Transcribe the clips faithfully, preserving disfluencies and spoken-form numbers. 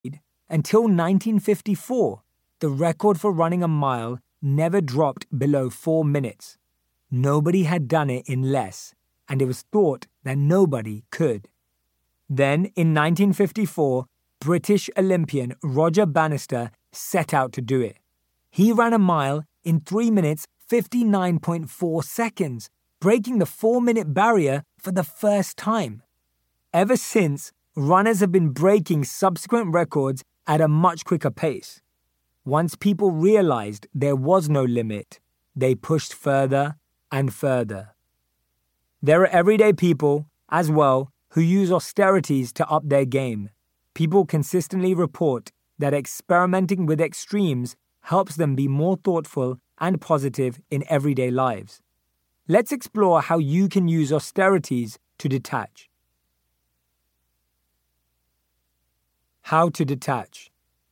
until nineteen fifty-four. The record for running a mile never dropped below four minutes. Nobody had done it in less, and it was thought that nobody could. Then, in nineteen fifty-four, British Olympian Roger Bannister set out to do it. He ran a mile in three minutes fifty-nine point four seconds, breaking the four-minute barrier for the first time. Ever since, runners have been breaking subsequent records at a much quicker pace. Once people realized there was no limit, they pushed further and further. There are everyday people, as well, who use austerities to up their game. People consistently report that experimenting with extremes helps them be more thoughtful and positive in everyday lives. Let's explore how you can use austerities to detach. How to detach.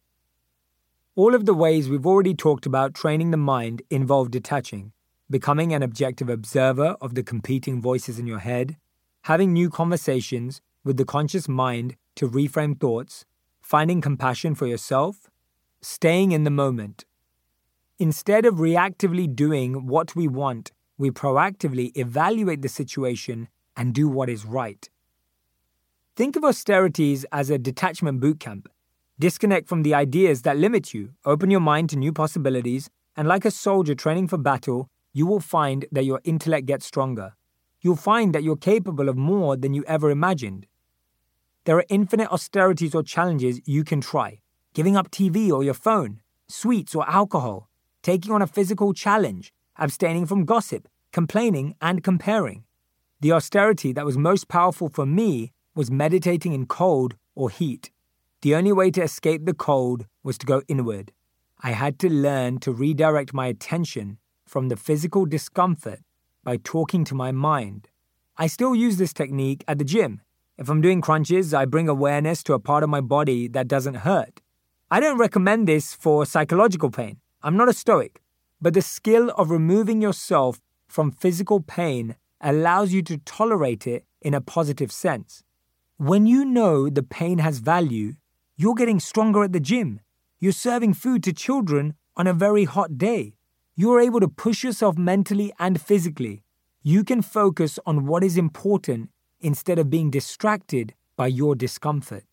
All of the ways we've already talked about training the mind involve detaching, becoming an objective observer of the competing voices in your head, having new conversations with the conscious mind to reframe thoughts, finding compassion for yourself, staying in the moment. Instead of reactively doing what we want, we proactively evaluate the situation and do what is right. Think of austerities as a detachment bootcamp. Disconnect from the ideas that limit you, open your mind to new possibilities, and like a soldier training for battle, you will find that your intellect gets stronger. You'll find that you're capable of more than you ever imagined. There are infinite austerities or challenges you can try. Giving up T V or your phone, sweets or alcohol, taking on a physical challenge, abstaining from gossip, complaining and comparing. The austerity that was most powerful for me was meditating in cold or heat. The only way to escape the cold was to go inward. I had to learn to redirect my attention from the physical discomfort by talking to my mind. I still use this technique at the gym. If I'm doing crunches, I bring awareness to a part of my body that doesn't hurt. I don't recommend this for psychological pain. I'm not a stoic. But the skill of removing yourself from physical pain allows you to tolerate it in a positive sense. When you know the pain has value, you're getting stronger at the gym. You're serving food to children on a very hot day. You're able to push yourself mentally and physically. You can focus on what is important instead of being distracted by your discomfort.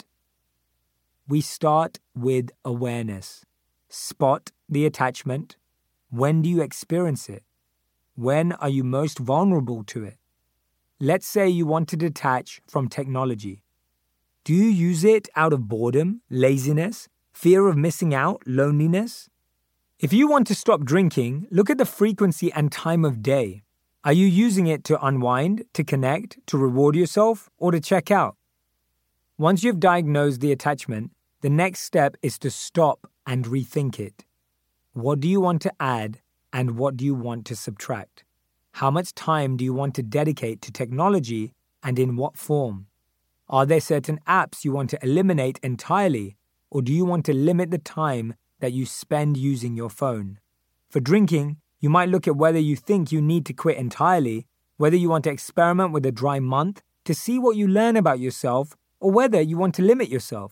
We start with awareness. Spot the attachment. When do you experience it? When are you most vulnerable to it? Let's say you want to detach from technology. Do you use it out of boredom, laziness, fear of missing out, loneliness? If you want to stop drinking, look at the frequency and time of day. Are you using it to unwind, to connect, to reward yourself, or to check out? Once you've diagnosed the attachment, the next step is to stop and rethink it. What do you want to add and what do you want to subtract? How much time do you want to dedicate to technology and in what form? Are there certain apps you want to eliminate entirely, or do you want to limit the time that you spend using your phone? For drinking, you might look at whether you think you need to quit entirely, whether you want to experiment with a dry month to see what you learn about yourself, or whether you want to limit yourself.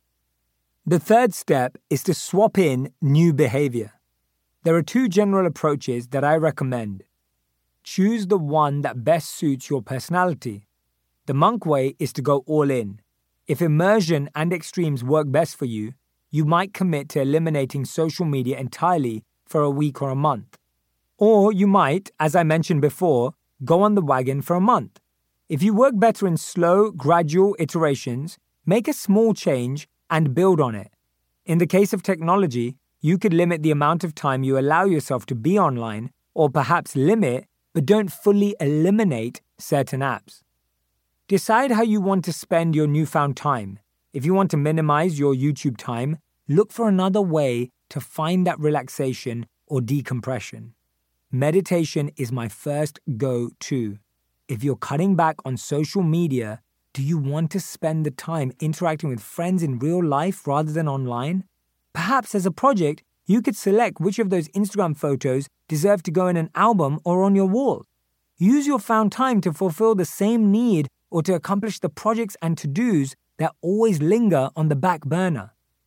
The third step is to swap in new behavior. There are two general approaches that I recommend. Choose the one that best suits your personality. The monk way is to go all in. If immersion and extremes work best for you, you might commit to eliminating social media entirely for a week or a month. Or you might, as I mentioned before, go on the wagon for a month. If you work better in slow, gradual iterations, make a small change and build on it. In the case of technology, you could limit the amount of time you allow yourself to be online, or perhaps limit, but don't fully eliminate certain apps. Decide how you want to spend your newfound time. If you want to minimize your YouTube time, look for another way to find that relaxation or decompression. Meditation is my first go-to. If you're cutting back on social media, do you want to spend the time interacting with friends in real life rather than online? Perhaps as a project, you could select which of those Instagram photos deserve to go in an album or on your wall. Use your found time to fulfill the same need or to accomplish the projects and to-dos that always linger on the back burner.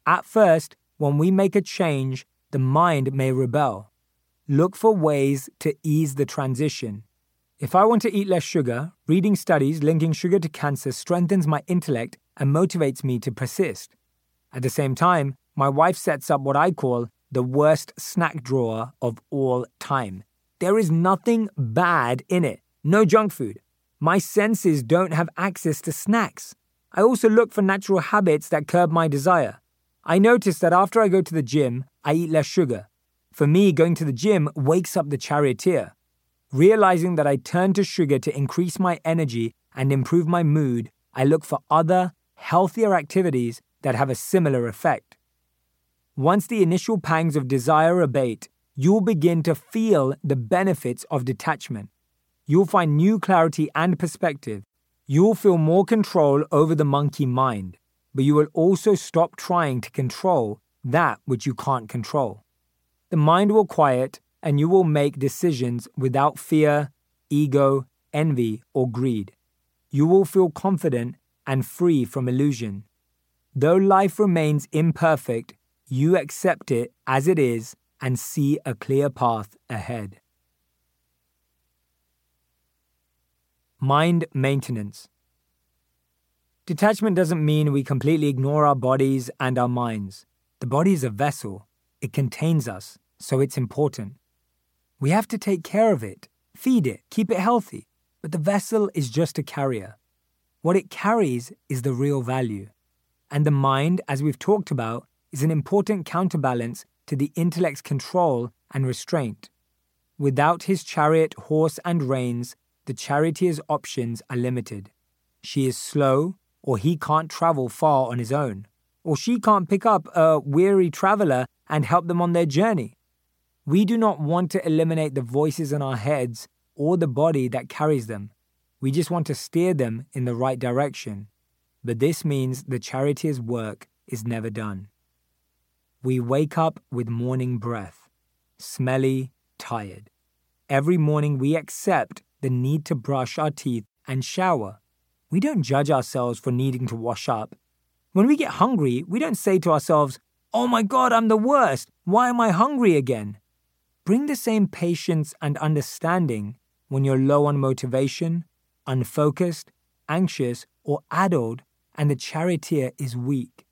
At first, when we make a change, the mind may rebel. Look for ways to ease the transition. If I want to eat less sugar, reading studies linking sugar to cancer strengthens my intellect and motivates me to persist. At the same time, my wife sets up what I call the worst snack drawer of all time. There is nothing bad in it. No junk food. My senses don't have access to snacks. I also look for natural habits that curb my desire. I notice that after I go to the gym, I eat less sugar. For me, going to the gym wakes up the charioteer. Realizing that I turn to sugar to increase my energy and improve my mood, I look for other, healthier activities that have a similar effect. Once the initial pangs of desire abate, you'll begin to feel the benefits of detachment. You'll find new clarity and perspective. You'll feel more control over the monkey mind, but you will also stop trying to control that which you can't control. The mind will quiet, and you will make decisions without fear, ego, envy, or greed. You will feel confident and free from illusion. Though life remains imperfect, you accept it as it is and see a clear path ahead. Mind maintenance. Detachment doesn't mean we completely ignore our bodies and our minds. The body is a vessel. It contains us, so it's important. We have to take care of it, feed it, keep it healthy. But the vessel is just a carrier. What it carries is the real value. And the mind, as we've talked about, is an important counterbalance to the intellect's control and restraint. Without his chariot, horse, and reins, the charioteer's options are limited. She is slow, or he can't travel far on his own, or she can't pick up a weary traveler and help them on their journey. We do not want to eliminate the voices in our heads or the body that carries them. We just want to steer them in the right direction. But this means the charioteer's work is never done. We wake up with morning breath, smelly, tired. Every morning we accept the need to brush our teeth and shower. We don't judge ourselves for needing to wash up. When we get hungry, we don't say to ourselves, "Oh my God, I'm the worst. Why am I hungry again?" Bring the same patience and understanding when you're low on motivation, unfocused, anxious, or addled, and the charioteer is weak.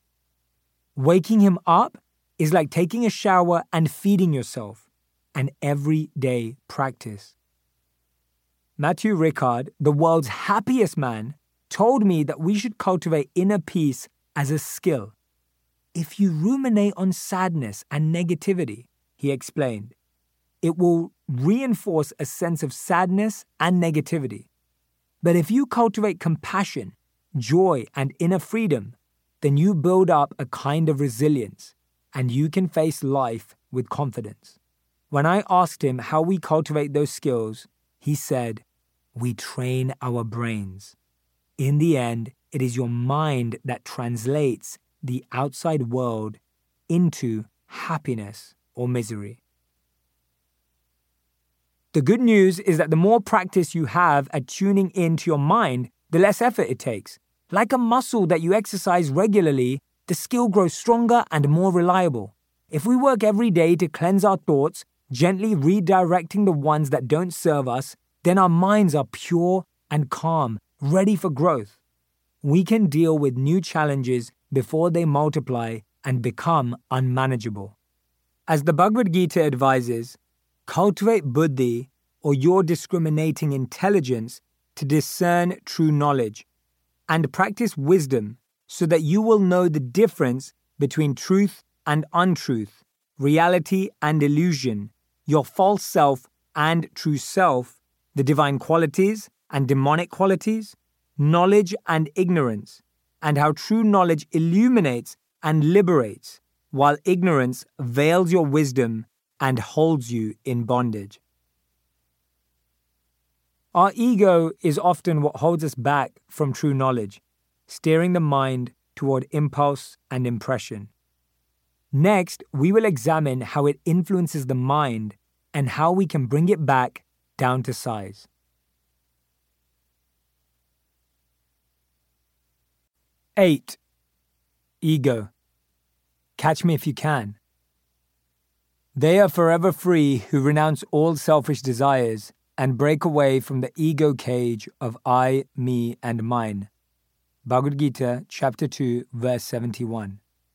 Waking him up is like taking a shower and feeding yourself, an everyday practice. Matthew Ricard, the world's happiest man, told me that we should cultivate inner peace as a skill. If you ruminate on sadness and negativity, he explained, it will reinforce a sense of sadness and negativity. But if you cultivate compassion, joy, and inner freedom, then you build up a kind of resilience, and you can face life with confidence. When I asked him how we cultivate those skills, he said, we train our brains. In the end, it is your mind that translates the outside world into happiness or misery. The good news is that the more practice you have at tuning into your mind, the less effort it takes. Like a muscle that you exercise regularly, the skill grows stronger and more reliable. If we work every day to cleanse our thoughts, gently redirecting the ones that don't serve us, then our minds are pure and calm, ready for growth. We can deal with new challenges before they multiply and become unmanageable. As the Bhagavad Gita advises, cultivate buddhi, or your discriminating intelligence, to discern true knowledge, and practice wisdom so that you will know the difference between truth and untruth, reality and illusion, your false self and true self, the divine qualities and demonic qualities, knowledge and ignorance, and how true knowledge illuminates and liberates, while ignorance veils your wisdom and holds you in bondage. Our ego is often what holds us back from true knowledge, steering the mind toward impulse and impression. Next, we will examine how it influences the mind and how we can bring it back down to size. eight. Ego. Catch me if you can. They are forever free who renounce all selfish desires and break away from the ego cage of I, me, and mine. Bhagavad Gita, chapter two, verse seventy-one.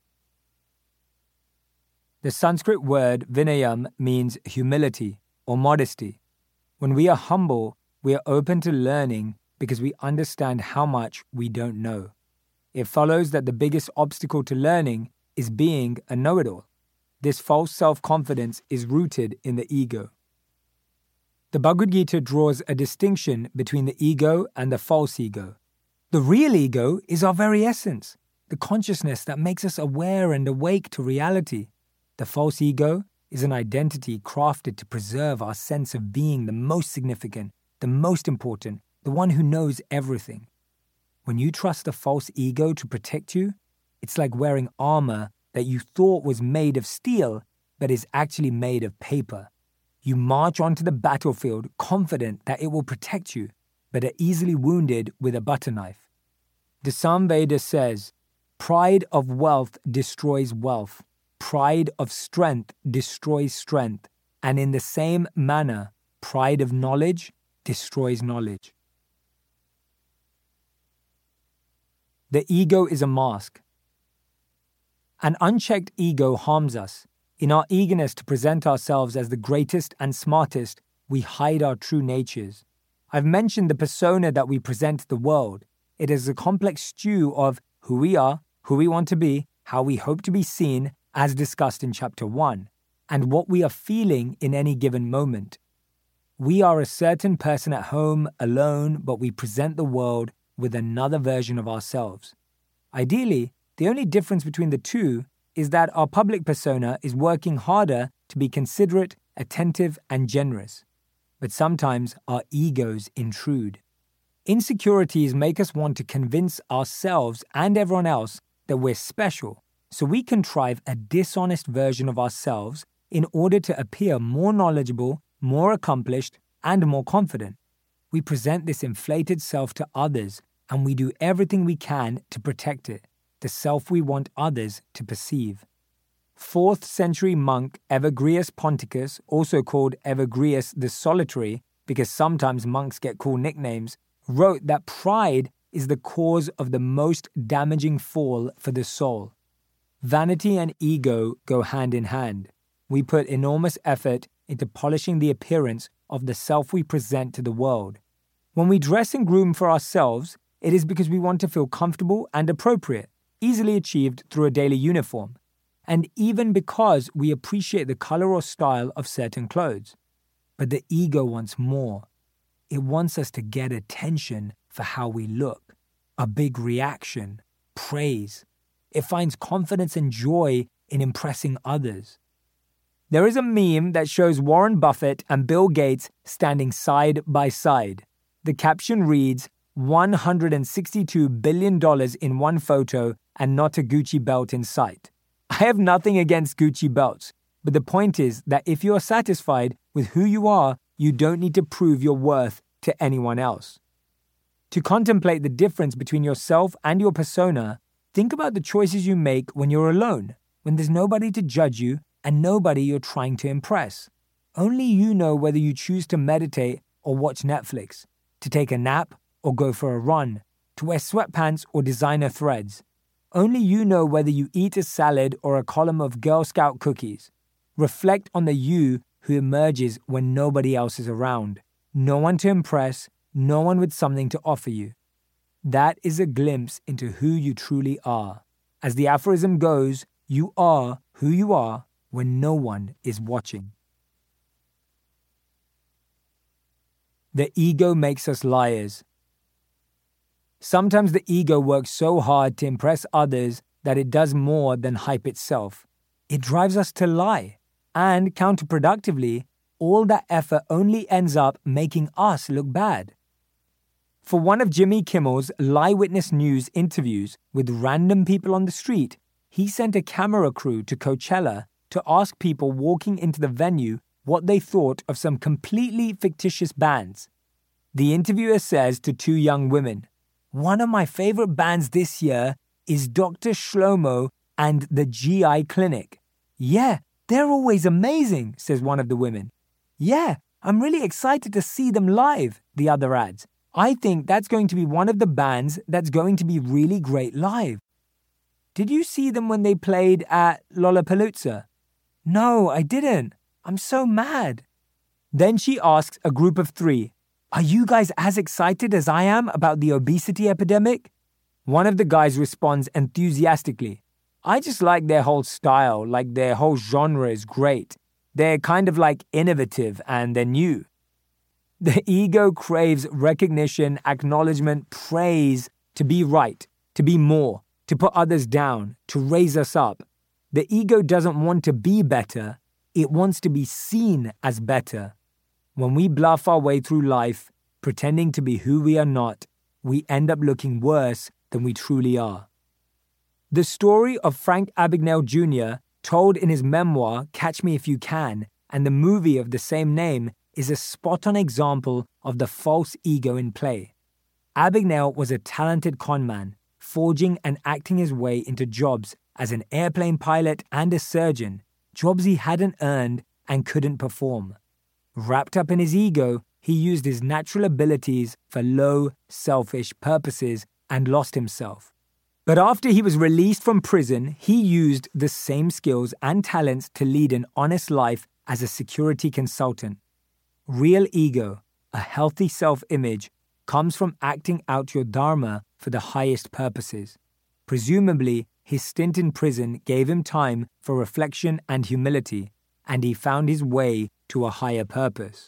The Sanskrit word vinayam means humility or modesty. When we are humble, we are open to learning because we understand how much we don't know. It follows that the biggest obstacle to learning is being a know-it-all. This false self-confidence is rooted in the ego. The Bhagavad Gita draws a distinction between the ego and the false ego. The real ego is our very essence, the consciousness that makes us aware and awake to reality. The false ego is an identity crafted to preserve our sense of being the most significant, the most important, the one who knows everything. When you trust the false ego to protect you, it's like wearing armor that you thought was made of steel, but is actually made of paper. You march onto the battlefield confident that it will protect you, but are easily wounded with a butter knife. The Samveda says, pride of wealth destroys wealth. Pride of strength destroys strength. And in the same manner, pride of knowledge destroys knowledge. The ego is a mask. An unchecked ego harms us. In our eagerness to present ourselves as the greatest and smartest, we hide our true natures. I've mentioned the persona that we present to the world. It is a complex stew of who we are, who we want to be, how we hope to be seen, as discussed in chapter one, and what we are feeling in any given moment. We are a certain person at home, alone, but we present the world with another version of ourselves. Ideally, the only difference between the two is that our public persona is working harder to be considerate, attentive, and generous. But sometimes our egos intrude. Insecurities make us want to convince ourselves and everyone else that we're special, so we contrive a dishonest version of ourselves in order to appear more knowledgeable, more accomplished, and more confident. We present this inflated self to others, and we do everything we can to protect it, the self we want others to perceive. fourth century monk Evagrius Ponticus, also called Evagrius the Solitary, because sometimes monks get cool nicknames, wrote that pride is the cause of the most damaging fall for the soul. Vanity and ego go hand in hand. We put enormous effort into polishing the appearance of the self we present to the world. When we dress and groom for ourselves, it is because we want to feel comfortable and appropriate, easily achieved through a daily uniform, and even because we appreciate the color or style of certain clothes. But the ego wants more. It wants us to get attention for how we look, a big reaction, praise. It finds confidence and joy in impressing others. There is a meme that shows Warren Buffett and Bill Gates standing side by side. The caption reads, one hundred sixty-two billion dollars in one photo and not a Gucci belt in sight. I have nothing against Gucci belts, but the point is that if you are satisfied with who you are, you don't need to prove your worth to anyone else. To contemplate the difference between yourself and your persona, think about the choices you make when you're alone, when there's nobody to judge you and nobody you're trying to impress. Only you know whether you choose to meditate or watch Netflix, to take a nap or go for a run, to wear sweatpants or designer threads. Only you know whether you eat a salad or a column of Girl Scout cookies. Reflect on the you who emerges when nobody else is around. No one to impress, no one with something to offer you. That is a glimpse into who you truly are. As the aphorism goes, you are who you are when no one is watching. The ego makes us liars. Sometimes the ego works so hard to impress others that it does more than hype itself. It drives us to lie, and counterproductively, all that effort only ends up making us look bad. For one of Jimmy Kimmel's Lie Witness News interviews with random people on the street, he sent a camera crew to Coachella to ask people walking into the venue what they thought of some completely fictitious bands. The interviewer says to two young women, "One of my favorite bands this year is Doctor Shlomo and the G I clinic. Yeah, they're always amazing, says one of the women. Yeah, I'm really excited to see them live, the other adds. I think that's going to be one of the bands that's going to be really great live. Did you see them when they played at Lollapalooza? No, I didn't. I'm so mad. Then she asks a group of three, are you guys as excited as I am about the obesity epidemic? One of the guys responds enthusiastically, I just like their whole style, like their whole genre is great. They're kind of like innovative and they're new. The ego craves recognition, acknowledgement, praise, to be right, to be more, to put others down, to raise us up. The ego doesn't want to be better, it wants to be seen as better. When we bluff our way through life, pretending to be who we are not, we end up looking worse than we truly are. The story of Frank Abagnale Junior, told in his memoir, Catch Me If You Can, and the movie of the same name, is a spot-on example of the false ego in play. Abagnale was a talented conman, forging and acting his way into jobs as an airplane pilot and a surgeon, jobs he hadn't earned and couldn't perform. Wrapped up in his ego, he used his natural abilities for low, selfish purposes and lost himself. But after he was released from prison, he used the same skills and talents to lead an honest life as a security consultant. Real ego, a healthy self-image, comes from acting out your dharma for the highest purposes. Presumably, his stint in prison gave him time for reflection and humility, and he found his way to a higher purpose.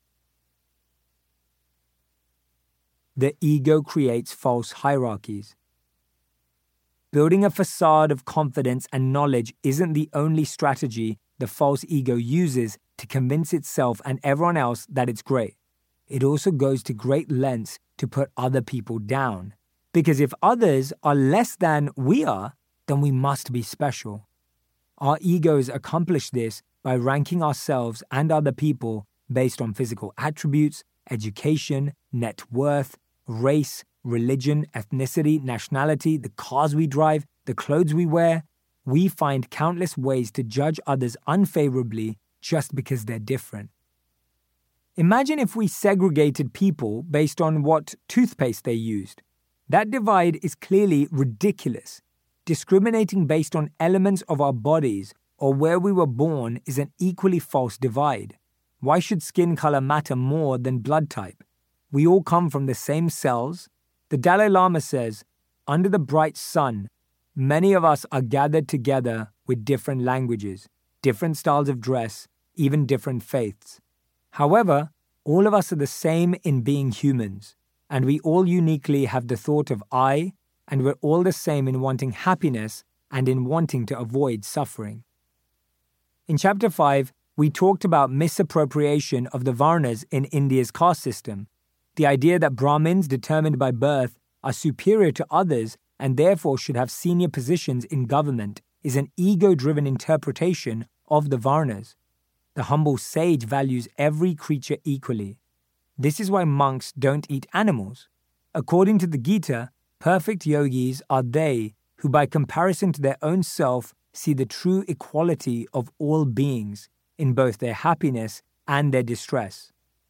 The ego creates false hierarchies. Building a facade of confidence and knowledge isn't the only strategy the false ego uses to convince itself and everyone else that it's great. It also goes to great lengths to put other people down. Because if others are less than we are, then we must be special. Our egos accomplish this by ranking ourselves and other people based on physical attributes, education, net worth, race, religion, ethnicity, nationality, the cars we drive, the clothes we wear. We find countless ways to judge others unfavorably just because they're different. Imagine if we segregated people based on what toothpaste they used. That divide is clearly ridiculous. Discriminating based on elements of our bodies or where we were born is an equally false divide. Why should skin color matter more than blood type? We all come from the same cells. The Dalai Lama says, under the bright sun, many of us are gathered together with different languages, different styles of dress, even different faiths. However, all of us are the same in being humans, and we all uniquely have the thought of I, and we're all the same in wanting happiness and in wanting to avoid suffering. In Chapter five, we talked about misappropriation of the Varnas in India's caste system. The idea that Brahmins determined by birth are superior to others and therefore should have senior positions in government is an ego-driven interpretation of the Varnas. The humble sage values every creature equally. This is why monks don't eat animals. According to the Gita, perfect yogis are they who, by comparison to their own self, see the true equality of all beings in both their happiness and their distress.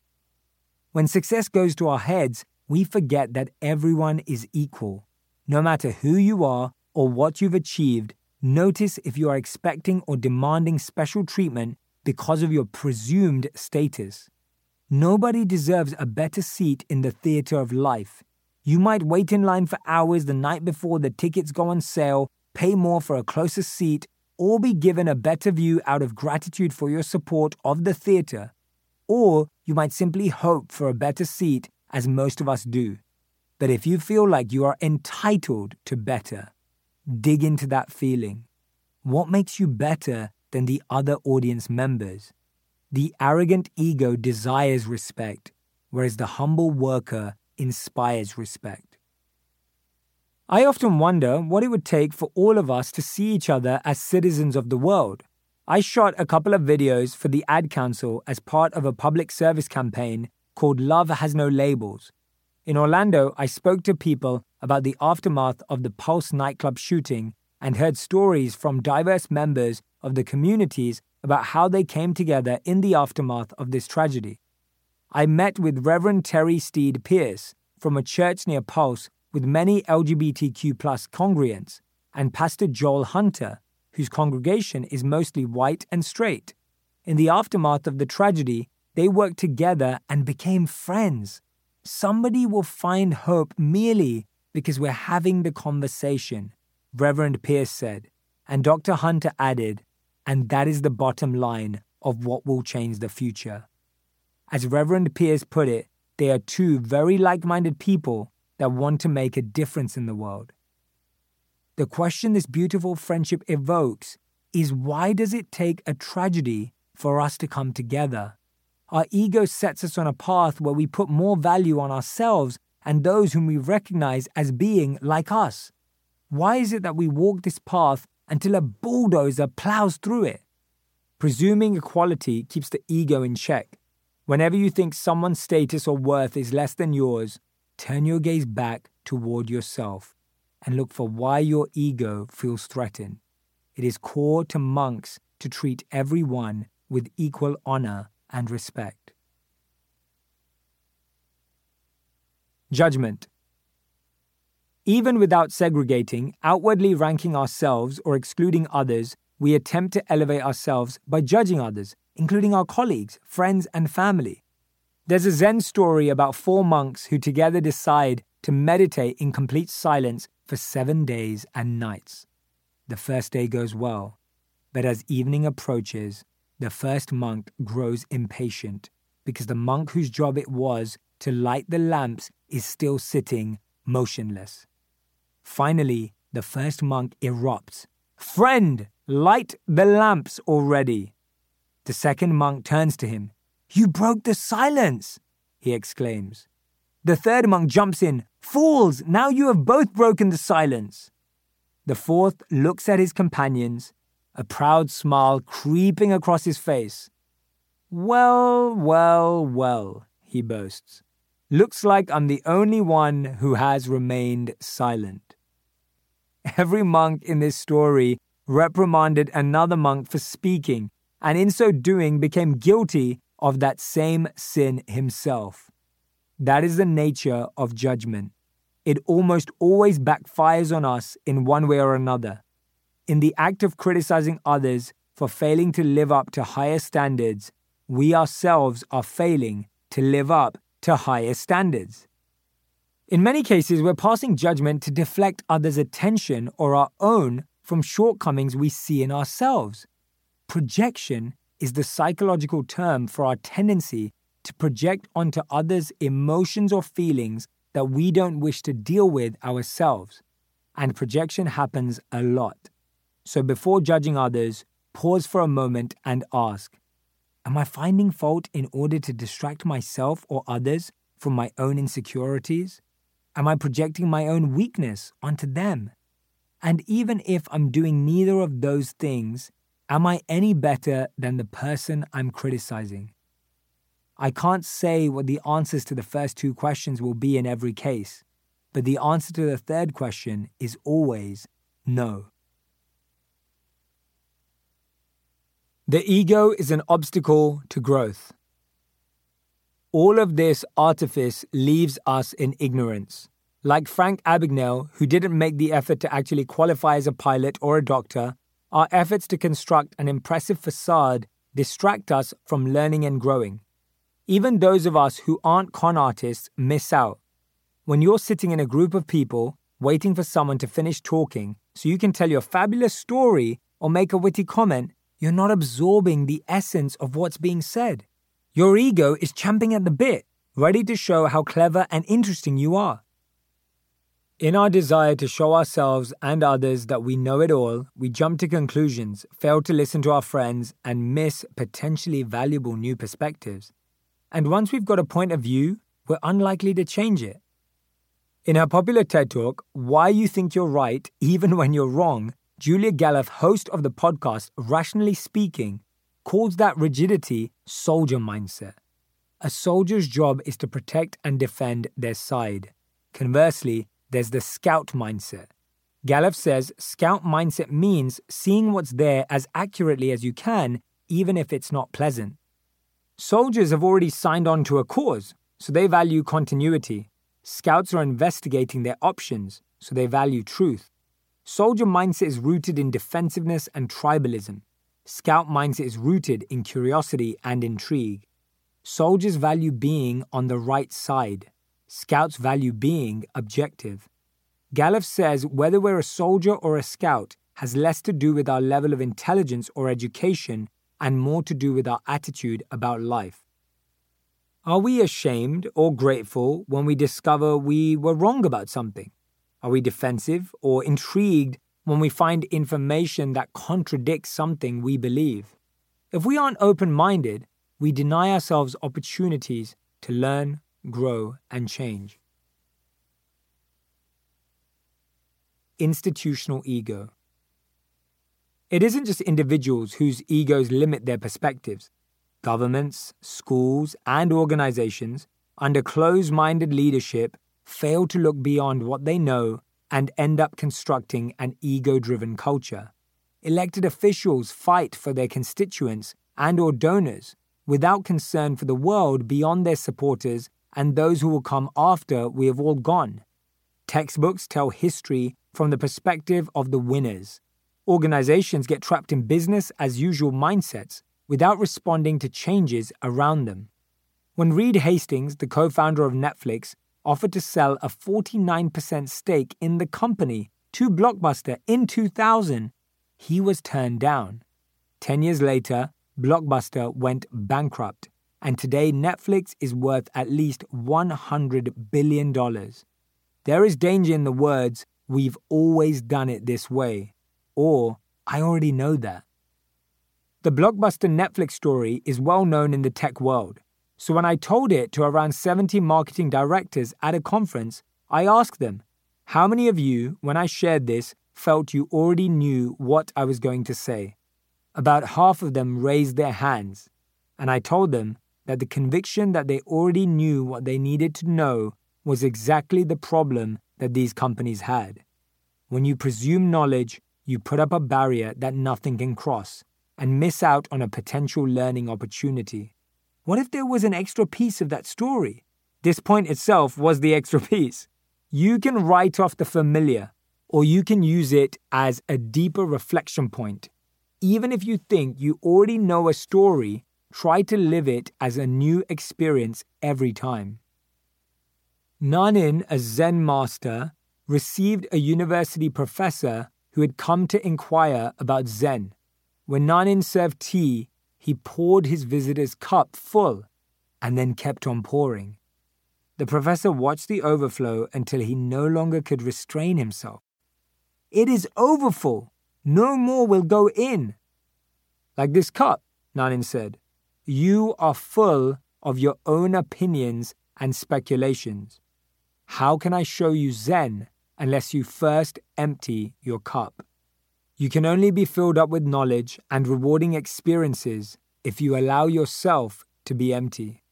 When success goes to our heads, we forget that everyone is equal. No matter who you are or what you've achieved, notice if you are expecting or demanding special treatment because of your presumed status. Nobody deserves a better seat in the theater of life. You might wait in line for hours the night before the tickets go on sale, pay more for a closer seat, or be given a better view out of gratitude for your support of the theater. Or you might simply hope for a better seat, as most of us do. But if you feel like you are entitled to better, dig into that feeling. What makes you better than the other audience members? The arrogant ego desires respect, whereas the humble worker inspires respect. I often wonder what it would take for all of us to see each other as citizens of the world. I shot a couple of videos for the Ad Council as part of a public service campaign called Love Has No Labels. In Orlando, I spoke to people about the aftermath of the Pulse nightclub shooting and heard stories from diverse members of the communities about how they came together in the aftermath of this tragedy. I met with Reverend Terry Steed Pierce from a church near Pulse with many L G B T Q plus congregants, and Pastor Joel Hunter, whose congregation is mostly white and straight. In the aftermath of the tragedy, they worked together and became friends. Somebody will find hope merely because we're having the conversation, Reverend Pierce said, and Doctor Hunter added, and that is the bottom line of what will change the future. As Reverend Pierce put it, they are two very like-minded people that want to make a difference in the world. The question this beautiful friendship evokes is, why does it take a tragedy for us to come together? Our ego sets us on a path where we put more value on ourselves and those whom we recognize as being like us. Why is it that we walk this path until a bulldozer plows through it? Presuming equality keeps the ego in check. Whenever you think someone's status or worth is less than yours, turn your gaze back toward yourself and look for why your ego feels threatened. It is core to monks to treat everyone with equal honor and respect. Judgment. Even without segregating, outwardly ranking ourselves or excluding others, we attempt to elevate ourselves by judging others, including our colleagues, friends, and family. There's a Zen story about four monks who together decide to meditate in complete silence for seven days and nights. The first day goes well, but as evening approaches, the first monk grows impatient because the monk whose job it was to light the lamps is still sitting motionless. Finally, the first monk erupts. "Friend, light the lamps already." The second monk turns to him. "You broke the silence," he exclaims. The third monk jumps in. "Fools, now you have both broken the silence." The fourth looks at his companions, a proud smile creeping across his face. "Well, well, well," he boasts. "Looks like I'm the only one who has remained silent." Every monk in this story reprimanded another monk for speaking, and in so doing became guilty of that same sin himself. That is the nature of judgment. It almost always backfires on us in one way or another. In the act of criticizing others for failing to live up to higher standards, we ourselves are failing to live up to higher standards. In many cases, we're passing judgment to deflect others' attention or our own from shortcomings we see in ourselves. Projection is the psychological term for our tendency to project onto others emotions or feelings that we don't wish to deal with ourselves. And projection happens a lot. So before judging others, pause for a moment and ask, am I finding fault in order to distract myself or others from my own insecurities? Am I projecting my own weakness onto them? And even if I'm doing neither of those things, am I any better than the person I'm criticizing? I can't say what the answers to the first two questions will be in every case, but the answer to the third question is always no. The ego is an obstacle to growth. All of this artifice leaves us in ignorance. Like Frank Abagnale, who didn't make the effort to actually qualify as a pilot or a doctor, our efforts to construct an impressive facade distract us from learning and growing. Even those of us who aren't con artists miss out. When you're sitting in a group of people, waiting for someone to finish talking so you can tell your fabulous story or make a witty comment, you're not absorbing the essence of what's being said. Your ego is champing at the bit, ready to show how clever and interesting you are. In our desire to show ourselves and others that we know it all, we jump to conclusions, fail to listen to our friends, and miss potentially valuable new perspectives. And once we've got a point of view, we're unlikely to change it. In her popular TED Talk, Why You Think You're Right Even When You're Wrong, Julia Galef, host of the podcast Rationally Speaking, calls that rigidity soldier mindset. A soldier's job is to protect and defend their side. Conversely, there's the scout mindset. Gallup says Scout mindset means seeing what's there as accurately as you can, even if it's not pleasant. Soldiers have already signed on to a cause, so they value continuity. Scouts are investigating their options, so they value truth. Soldier mindset is rooted in defensiveness and tribalism. Scout mindset is rooted in curiosity and intrigue. Soldiers value being on the right side. Scouts value being objective. Gallup says whether we're a soldier or a scout has less to do with our level of intelligence or education and more to do with our attitude about life. Are we ashamed or grateful when we discover we were wrong about something? Are we defensive or intrigued when we find information that contradicts something we believe? If we aren't open-minded, we deny ourselves opportunities to learn, grow, and change. Institutional ego. It isn't just individuals whose egos limit their perspectives. Governments, schools, and organizations, under closed-minded leadership, fail to look beyond what they know and end up constructing an ego-driven culture. Elected officials fight for their constituents and or donors without concern for the world beyond their supporters and those who will come after we have all gone. Textbooks tell history from the perspective of the winners. Organizations get trapped in business as usual mindsets without responding to changes around them. When Reed Hastings, the co-founder of Netflix, offered to sell a forty-nine percent stake in the company to Blockbuster in two thousand, he was turned down. Ten years later, Blockbuster went bankrupt, and today Netflix is worth at least one hundred billion dollars. There is danger in the words, "We've always done it this way," or "I already know that." The Blockbuster Netflix story is well known in the tech world, so when I told it to around seventy marketing directors at a conference, I asked them, how many of you, when I shared this, felt you already knew what I was going to say? About half of them raised their hands, and I told them that the conviction that they already knew what they needed to know was exactly the problem that these companies had. When you presume knowledge, you put up a barrier that nothing can cross and miss out on a potential learning opportunity. What if there was an extra piece of that story? This point itself was the extra piece. You can write off the familiar, or you can use it as a deeper reflection point. Even if you think you already know a story, try to live it as a new experience every time. Nanin, a Zen master, received a university professor who had come to inquire about Zen. When Nanin served tea, he poured his visitor's cup full and then kept on pouring. The professor watched the overflow until he no longer could restrain himself. "It is overfull. No more will go in." "Like this cup," Nanin said. "You are full of your own opinions and speculations. How can I show you Zen unless you first empty your cup? You can only be filled up with knowledge and rewarding experiences if you allow yourself to be empty."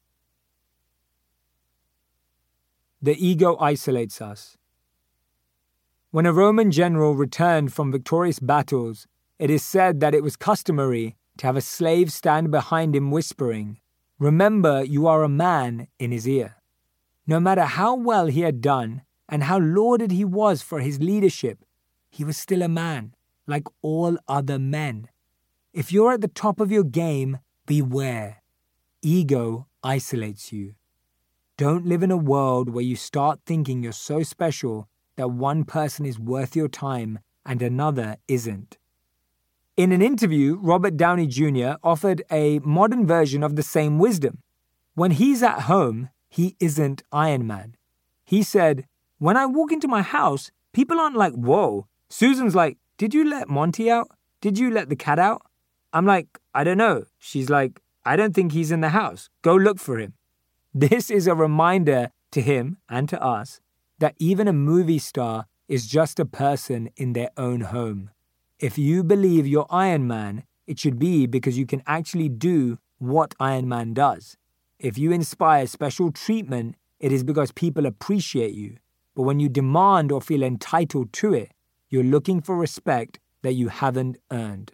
The ego isolates us. When a Roman general returned from victorious battles, it is said that it was customary to have a slave stand behind him whispering, "Remember, you are a man," in his ear. No matter how well he had done and how lauded he was for his leadership, he was still a man, like all other men. If you're at the top of your game, beware. Ego isolates you. Don't live in a world where you start thinking you're so special that one person is worth your time and another isn't. In an interview, Robert Downey Junior offered a modern version of the same wisdom. When he's at home, he isn't Iron Man. He said, "When I walk into my house, people aren't like, 'Whoa.' Susan's like, 'Did you let Monty out? Did you let the cat out?' I'm like, 'I don't know.' She's like, 'I don't think he's in the house. Go look for him.'" This is a reminder to him and to us that even a movie star is just a person in their own home. If you believe you're Iron Man, it should be because you can actually do what Iron Man does. If you inspire special treatment, it is because people appreciate you. But when you demand or feel entitled to it, you're looking for respect that you haven't earned.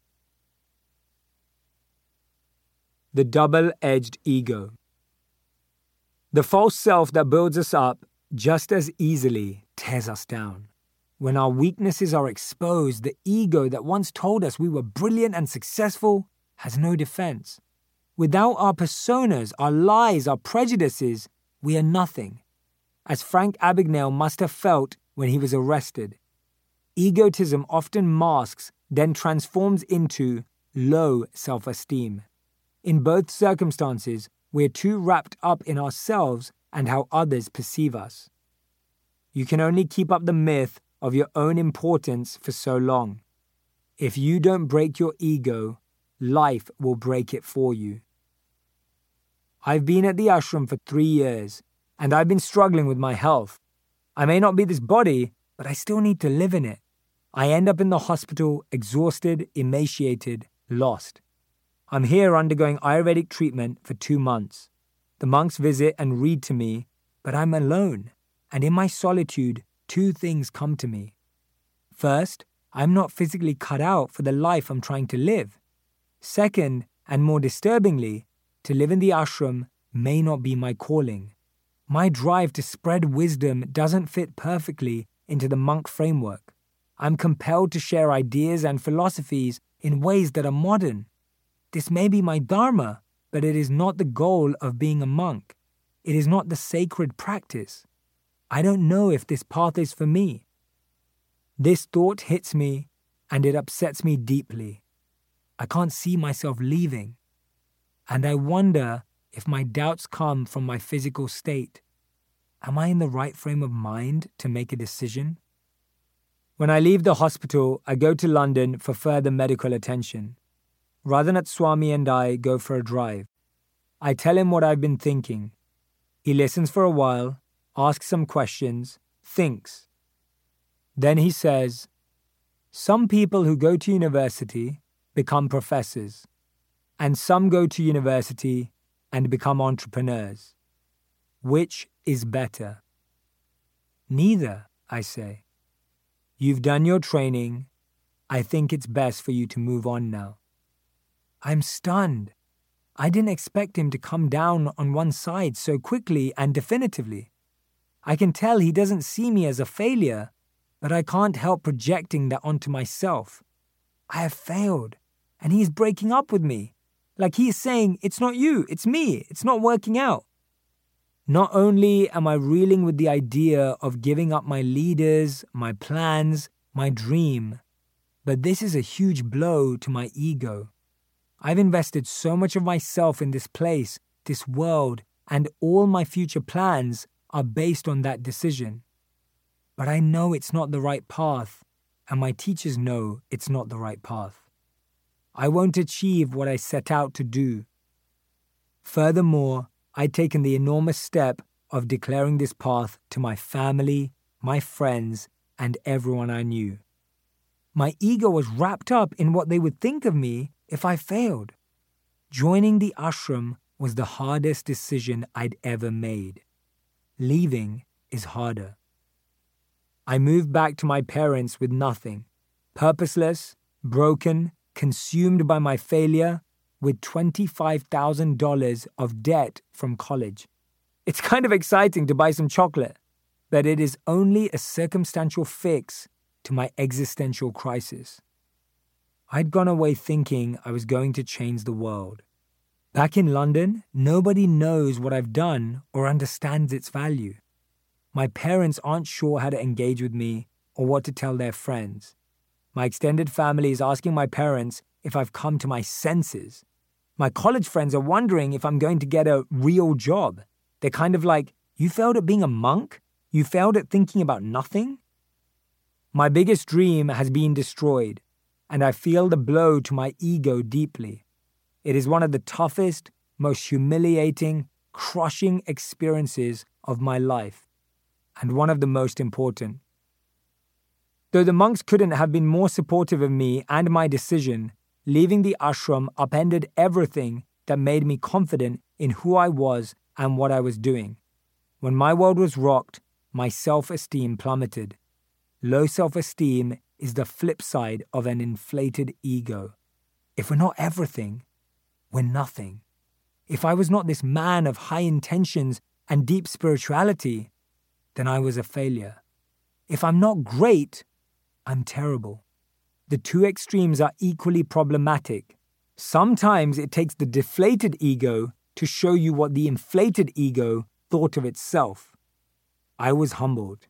The double-edged ego. The false self that builds us up just as easily tears us down. When our weaknesses are exposed, the ego that once told us we were brilliant and successful has no defense. Without our personas, our lies, our prejudices, we are nothing. As Frank Abagnale must have felt when he was arrested. Egotism often masks, then transforms into low self-esteem. In both circumstances, we're too wrapped up in ourselves and how others perceive us. You can only keep up the myth of your own importance for so long. If you don't break your ego, life will break it for you. I've been at the ashram for three years, and I've been struggling with my health. I may not be this body, but I still need to live in it. I end up in the hospital, exhausted, emaciated, lost. I'm here undergoing Ayurvedic treatment for two months. The monks visit and read to me, but I'm alone, and in my solitude, two things come to me. First, I'm not physically cut out for the life I'm trying to live. Second, and more disturbingly, to live in the ashram may not be my calling. My drive to spread wisdom doesn't fit perfectly into the monk framework. I'm compelled to share ideas and philosophies in ways that are modern. This may be my dharma, but it is not the goal of being a monk. It is not the sacred practice. I don't know if this path is for me. This thought hits me, and it upsets me deeply. I can't see myself leaving. And I wonder if my doubts come from my physical state. Am I in the right frame of mind to make a decision? When I leave the hospital, I go to London for further medical attention. Radhanath Swami and I go for a drive. I tell him what I've been thinking. He listens for a while, asks some questions, thinks. Then he says, some people who go to university become professors, and some go to university and become entrepreneurs. Which is better? Neither, I say. You've done your training. I think it's best for you to move on now. I'm stunned. I didn't expect him to come down on one side so quickly and definitively. I can tell he doesn't see me as a failure, but I can't help projecting that onto myself. I have failed, and he's breaking up with me. Like he's saying, it's not you, it's me, it's not working out. Not only am I reeling with the idea of giving up my leaders, my plans, my dream, but this is a huge blow to my ego. I've invested so much of myself in this place, this world, and all my future plans are based on that decision. But I know it's not the right path, and my teachers know it's not the right path. I won't achieve what I set out to do. Furthermore, I'd taken the enormous step of declaring this path to my family, my friends, and everyone I knew. My ego was wrapped up in what they would think of me if I failed. Joining the ashram was the hardest decision I'd ever made. Leaving is harder. I moved back to my parents with nothing, purposeless, broken, consumed by my failure, with twenty-five thousand dollars of debt from college. It's kind of exciting to buy some chocolate, but it is only a circumstantial fix to my existential crisis. I'd gone away thinking I was going to change the world. Back in London, nobody knows what I've done or understands its value. My parents aren't sure how to engage with me or what to tell their friends. My extended family is asking my parents if I've come to my senses. My college friends are wondering if I'm going to get a real job. They're kind of like, you failed at being a monk? You failed at thinking about nothing? My biggest dream has been destroyed, and I feel the blow to my ego deeply. It is one of the toughest, most humiliating, crushing experiences of my life, and one of the most important. Though the monks couldn't have been more supportive of me and my decision, leaving the ashram upended everything that made me confident in who I was and what I was doing. When my world was rocked, my self-esteem plummeted. Low self-esteem is the flip side of an inflated ego. If we're not everything, we're nothing. If I was not this man of high intentions and deep spirituality, then I was a failure. If I'm not great, I'm terrible. The two extremes are equally problematic. Sometimes it takes the deflated ego to show you what the inflated ego thought of itself. I was humbled.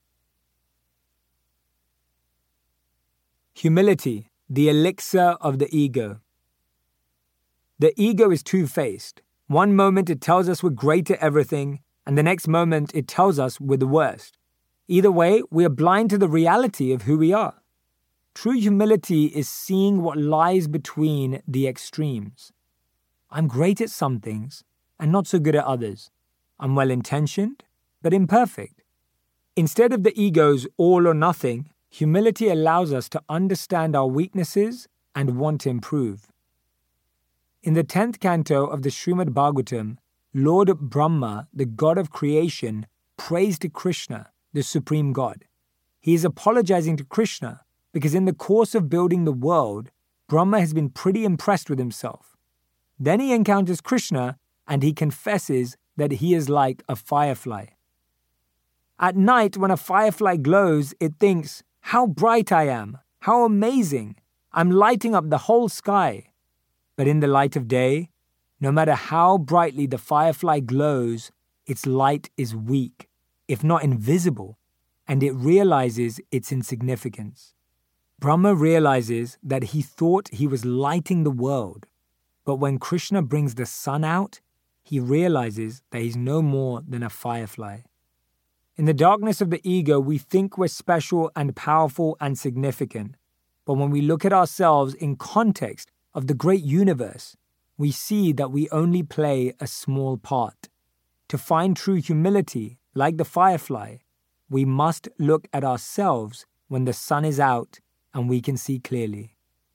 Humility, the elixir of the ego. The ego is two-faced. One moment it tells us we're great at everything, and the next moment it tells us we're the worst. Either way, we are blind to the reality of who we are. True humility is seeing what lies between the extremes. I'm great at some things and not so good at others. I'm well-intentioned, but imperfect. Instead of the ego's all or nothing, humility allows us to understand our weaknesses and want to improve. In the tenth canto of the Srimad Bhagavatam, Lord Brahma, the god of creation, prays to Krishna, the supreme god. He is apologizing to Krishna because in the course of building the world, Brahma has been pretty impressed with himself. Then he encounters Krishna and he confesses that he is like a firefly. At night, when a firefly glows, it thinks, "How bright I am! How amazing! I'm lighting up the whole sky." But in the light of day, no matter how brightly the firefly glows, its light is weak, if not invisible, and it realizes its insignificance. Brahma realizes that he thought he was lighting the world, but when Krishna brings the sun out, he realizes that he's no more than a firefly. In the darkness of the ego, we think we're special and powerful and significant, but when we look at ourselves in context of the great universe, we see that we only play a small part. To find true humility, like the firefly, we must look at ourselves when the sun is out and we can see clearly.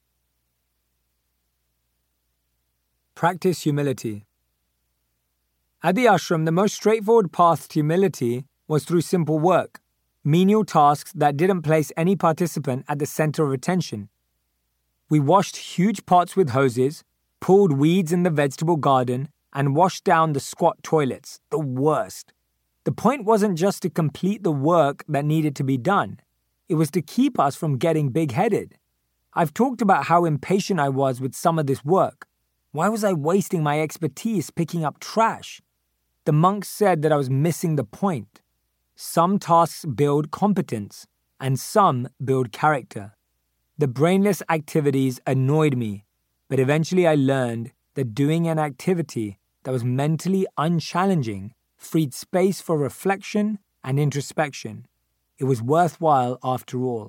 Practice humility. At the ashram, the most straightforward path to humility was through simple work, menial tasks that didn't place any participant at the center of attention. We washed huge pots with hoses, pulled weeds in the vegetable garden, and washed down the squat toilets, the worst. The point wasn't just to complete the work that needed to be done. It was to keep us from getting big-headed. I've talked about how impatient I was with some of this work. Why was I wasting my expertise picking up trash? The monks said that I was missing the point. Some tasks build competence, and some build character. The brainless activities annoyed me, but eventually I learned that doing an activity that was mentally unchallenging freed space for reflection and introspection. It was worthwhile after all.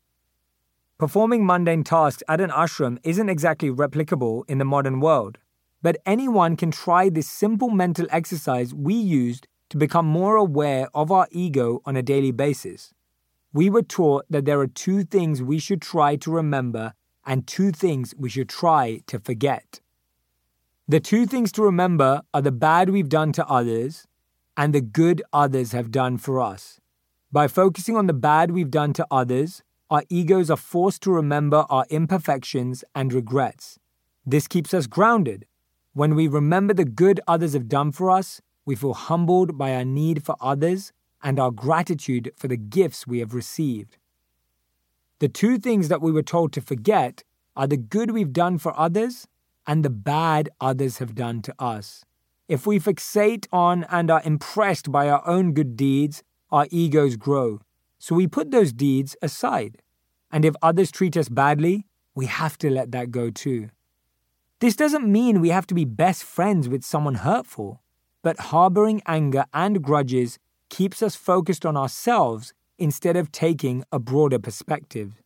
Performing mundane tasks at an ashram isn't exactly replicable in the modern world, but anyone can try this simple mental exercise we used to become more aware of our ego on a daily basis. We were taught that there are two things we should try to remember and two things we should try to forget. The two things to remember are the bad we've done to others and the good others have done for us. By focusing on the bad we've done to others, our egos are forced to remember our imperfections and regrets. This keeps us grounded. When we remember the good others have done for us, we feel humbled by our need for others and our gratitude for the gifts we have received. The two things that we were told to forget are the good we've done for others and the bad others have done to us. If we fixate on and are impressed by our own good deeds, our egos grow. So we put those deeds aside. And if others treat us badly, we have to let that go too. This doesn't mean we have to be best friends with someone hurtful, but harboring anger and grudges keeps us focused on ourselves instead of taking a broader perspective.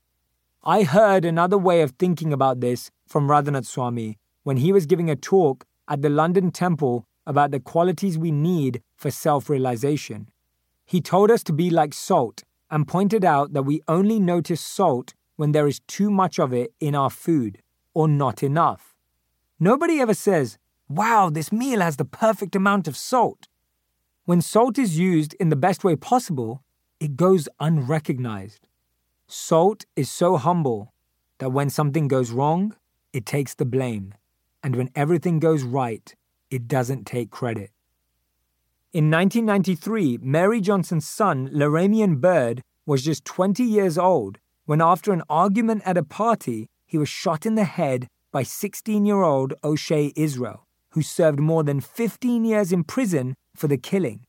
I heard another way of thinking about this from Radhanath Swami when he was giving a talk at the London Temple about the qualities we need for self-realization. He told us to be like salt and pointed out that we only notice salt when there is too much of it in our food or not enough. Nobody ever says, "Wow, this meal has the perfect amount of salt." When salt is used in the best way possible, it goes unrecognized. Salt is so humble that when something goes wrong, it takes the blame, and when everything goes right, it doesn't take credit. In nineteen ninety-three, Mary Johnson's son, Laramiun Byrd, was just twenty years old when, after an argument at a party, he was shot in the head by sixteen-year-old O'Shea Israel, who served more than fifteen years in prison for the killing.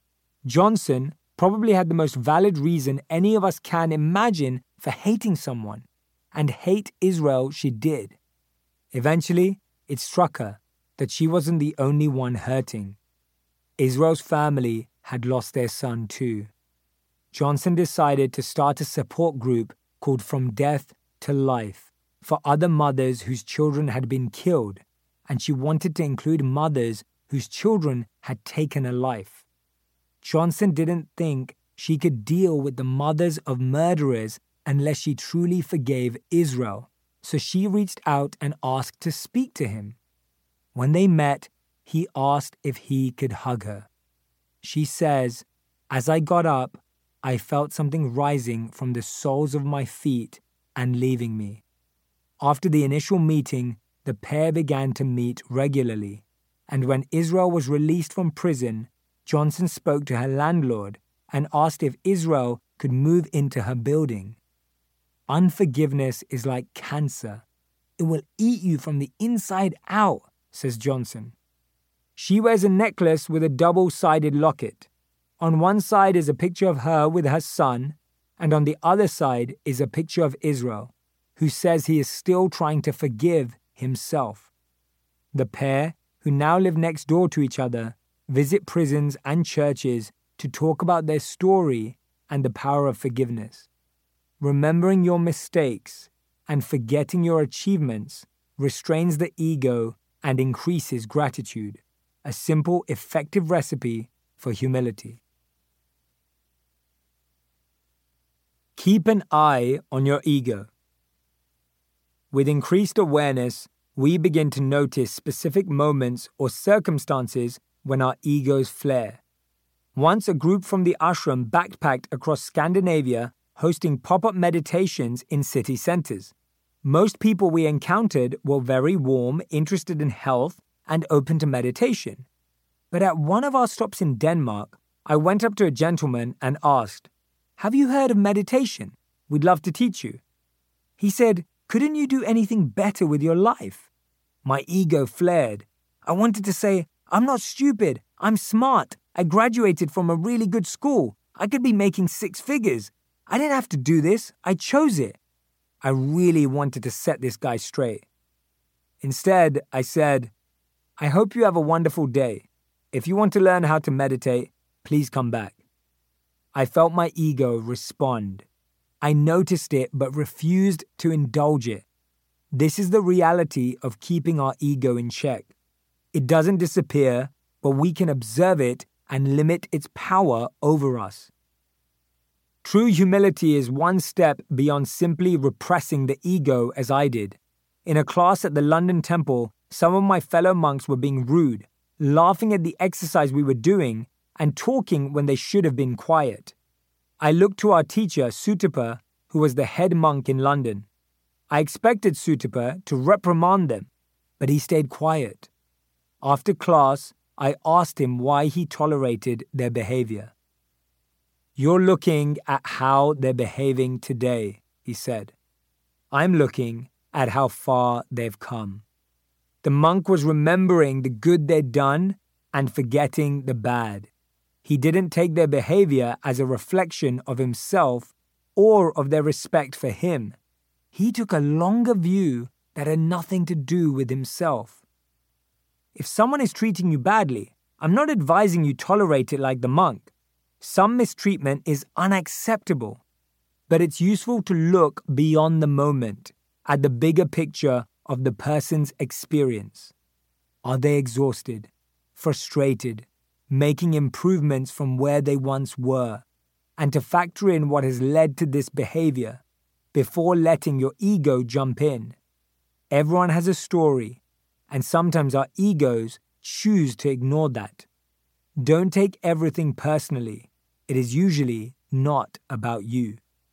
Johnson probably had the most valid reason any of us can imagine for hating someone, and hate Israel she did. Eventually, it struck her that she wasn't the only one hurting. Israel's family had lost their son too. Johnson decided to start a support group called From Death to Life for other mothers whose children had been killed, and she wanted to include mothers whose children had taken a life. Johnson didn't think she could deal with the mothers of murderers unless she truly forgave Israel, so she reached out and asked to speak to him. When they met, he asked if he could hug her. She says, "As I got up, I felt something rising from the soles of my feet and leaving me." After the initial meeting, the pair began to meet regularly, and when Israel was released from prison, Johnson spoke to her landlord and asked if Israel could move into her building. Unforgiveness is like cancer. It will eat you from the inside out, says Johnson. She wears a necklace with a double-sided locket. On one side is a picture of her with her son, and on the other side is a picture of Israel, who says he is still trying to forgive himself. The pair, who now live next door to each other, visit prisons and churches to talk about their story and the power of forgiveness. Remembering your mistakes and forgetting your achievements restrains the ego and increases gratitude. A simple, effective recipe for humility. Keep an eye on your ego. With increased awareness, we begin to notice specific moments or circumstances when our egos flare. Once a group from the ashram backpacked across Scandinavia, hosting pop-up meditations in city centers. Most people we encountered were very warm, interested in health, and open to meditation. But at one of our stops in Denmark, I went up to a gentleman and asked, "Have you heard of meditation? We'd love to teach you." He said, "Couldn't you do anything better with your life?" My ego flared. I wanted to say, "I'm not stupid. I'm smart. I graduated from a really good school. I could be making six figures. I didn't have to do this. I chose it." I really wanted to set this guy straight. Instead, I said, "I hope you have a wonderful day. If you want to learn how to meditate, please come back." I felt my ego respond. I noticed it but refused to indulge it. This is the reality of keeping our ego in check. It doesn't disappear, but we can observe it and limit its power over us. True humility is one step beyond simply repressing the ego as I did. In a class at the London Temple, some of my fellow monks were being rude, laughing at the exercise we were doing and talking when they should have been quiet. I looked to our teacher, Sutapa, who was the head monk in London. I expected Sutapa to reprimand them, but he stayed quiet. After class, I asked him why he tolerated their behavior. "You're looking at how they're behaving today," he said. "I'm looking at how far they've come." The monk was remembering the good they'd done and forgetting the bad. He didn't take their behavior as a reflection of himself or of their respect for him. He took a longer view that had nothing to do with himself. If someone is treating you badly, I'm not advising you tolerate it like the monk. Some mistreatment is unacceptable, but it's useful to look beyond the moment, at the bigger picture of the person's experience. Are they exhausted, frustrated, making improvements from where they once were, and to factor in what has led to this behavior before letting your ego jump in. Everyone has a story, and sometimes our egos choose to ignore that. Don't take everything personally. It is usually not about you.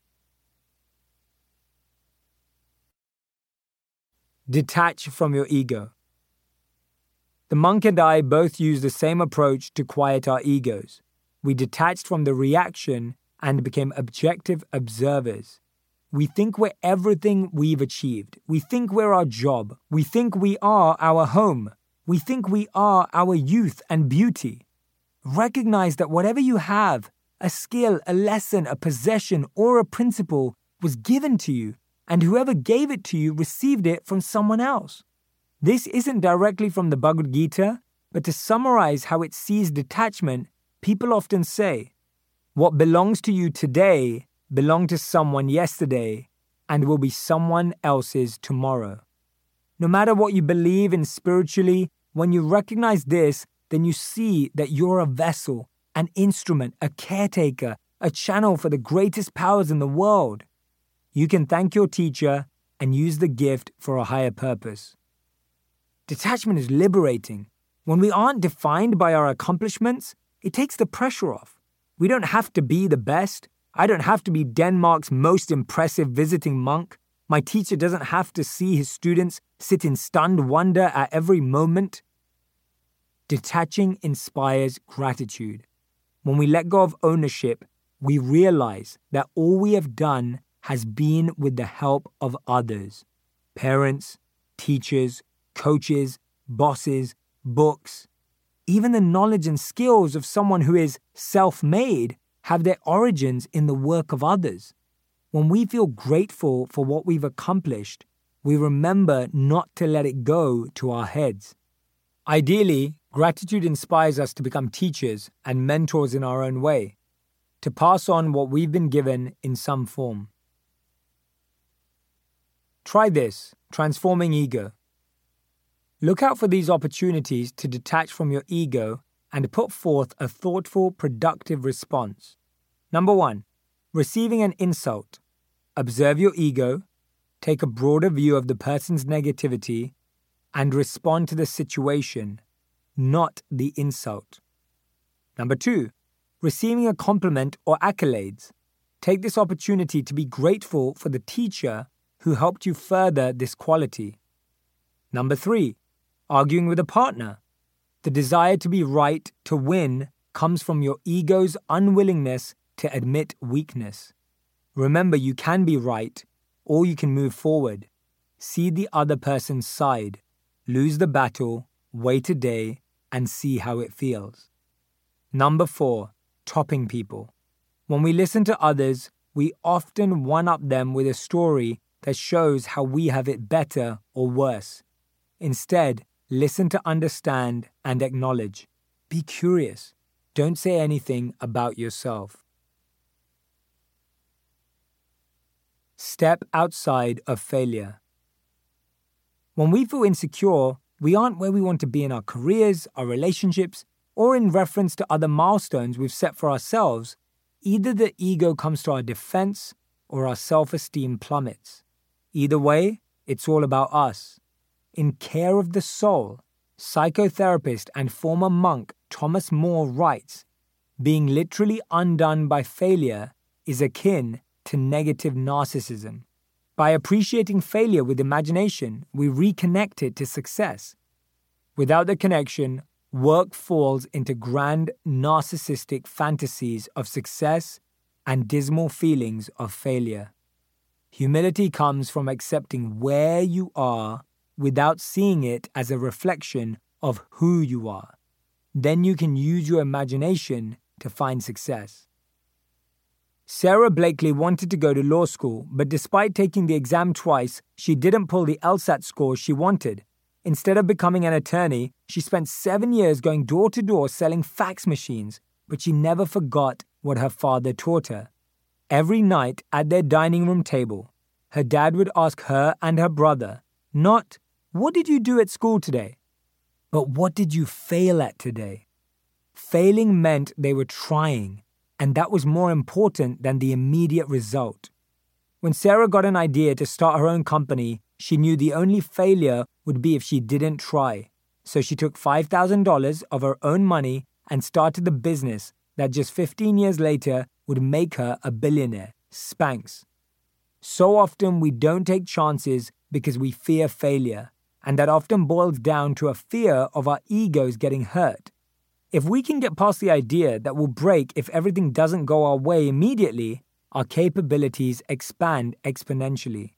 Detach from your ego. The monk and I both use the same approach to quiet our egos. We detached from the reaction and became objective observers. We think we're everything we've achieved. We think we're our job. We think we are our home. We think we are our youth and beauty. Recognize that whatever you have, a skill, a lesson, a possession, or a principle, was given to you, and whoever gave it to you received it from someone else. This isn't directly from the Bhagavad Gita, but to summarize how it sees detachment, people often say, what belongs to you today belonged to someone yesterday and will be someone else's tomorrow. No matter what you believe in spiritually, when you recognize this, then you see that you're a vessel, an instrument, a caretaker, a channel for the greatest powers in the world. You can thank your teacher and use the gift for a higher purpose. Detachment is liberating. When we aren't defined by our accomplishments, it takes the pressure off. We don't have to be the best. I don't have to be Denmark's most impressive visiting monk. My teacher doesn't have to see his students sit in stunned wonder at every moment. Detaching inspires gratitude. When we let go of ownership, we realize that all we have done has been with the help of others. Parents, teachers, coaches, bosses, books. Even the knowledge and skills of someone who is self-made have their origins in the work of others. When we feel grateful for what we've accomplished, we remember not to let it go to our heads. Ideally, gratitude inspires us to become teachers and mentors in our own way, to pass on what we've been given in some form. Try this, transforming ego. Look out for these opportunities to detach from your ego and put forth a thoughtful, productive response. Number one, receiving an insult. Observe your ego, take a broader view of the person's negativity, and respond to the situation, not the insult. Number two, receiving a compliment or accolades. Take this opportunity to be grateful for the teacher who helped you further this quality. Number three, arguing with a partner. The desire to be right, to win, comes from your ego's unwillingness to admit weakness. Remember, you can be right, or you can move forward. See the other person's side. Lose the battle, wait a day, and see how it feels. Number four, topping people. When we listen to others, we often one-up them with a story that shows how we have it better or worse. Instead, listen to understand and acknowledge. Be curious. Don't say anything about yourself. Step outside of failure. When we feel insecure, we aren't where we want to be in our careers, our relationships, or in reference to other milestones we've set for ourselves. Either the ego comes to our defense or our self-esteem plummets. Either way, it's all about us. In Care of the Soul, psychotherapist and former monk Thomas More writes, being literally undone by failure is akin to negative narcissism. By appreciating failure with imagination, we reconnect it to success. Without the connection, work falls into grand narcissistic fantasies of success and dismal feelings of failure. Humility comes from accepting where you are without seeing it as a reflection of who you are. Then you can use your imagination to find success. Sarah Blakely wanted to go to law school, but despite taking the exam twice, she didn't pull the LSAT score she wanted. Instead of becoming an attorney, she spent seven years going door to door selling fax machines, but she never forgot what her father taught her. Every night at their dining room table, her dad would ask her and her brother, not, "What did you do at school today?" but "What did you fail at today?" Failing meant they were trying, and that was more important than the immediate result. When Sarah got an idea to start her own company, she knew the only failure would be if she didn't try. So she took five thousand dollars of her own money and started the business that just fifteen years later would make her a billionaire. Spanx. So often we don't take chances because we fear failure, and that often boils down to a fear of our egos getting hurt. If we can get past the idea that we'll break if everything doesn't go our way immediately, our capabilities expand exponentially.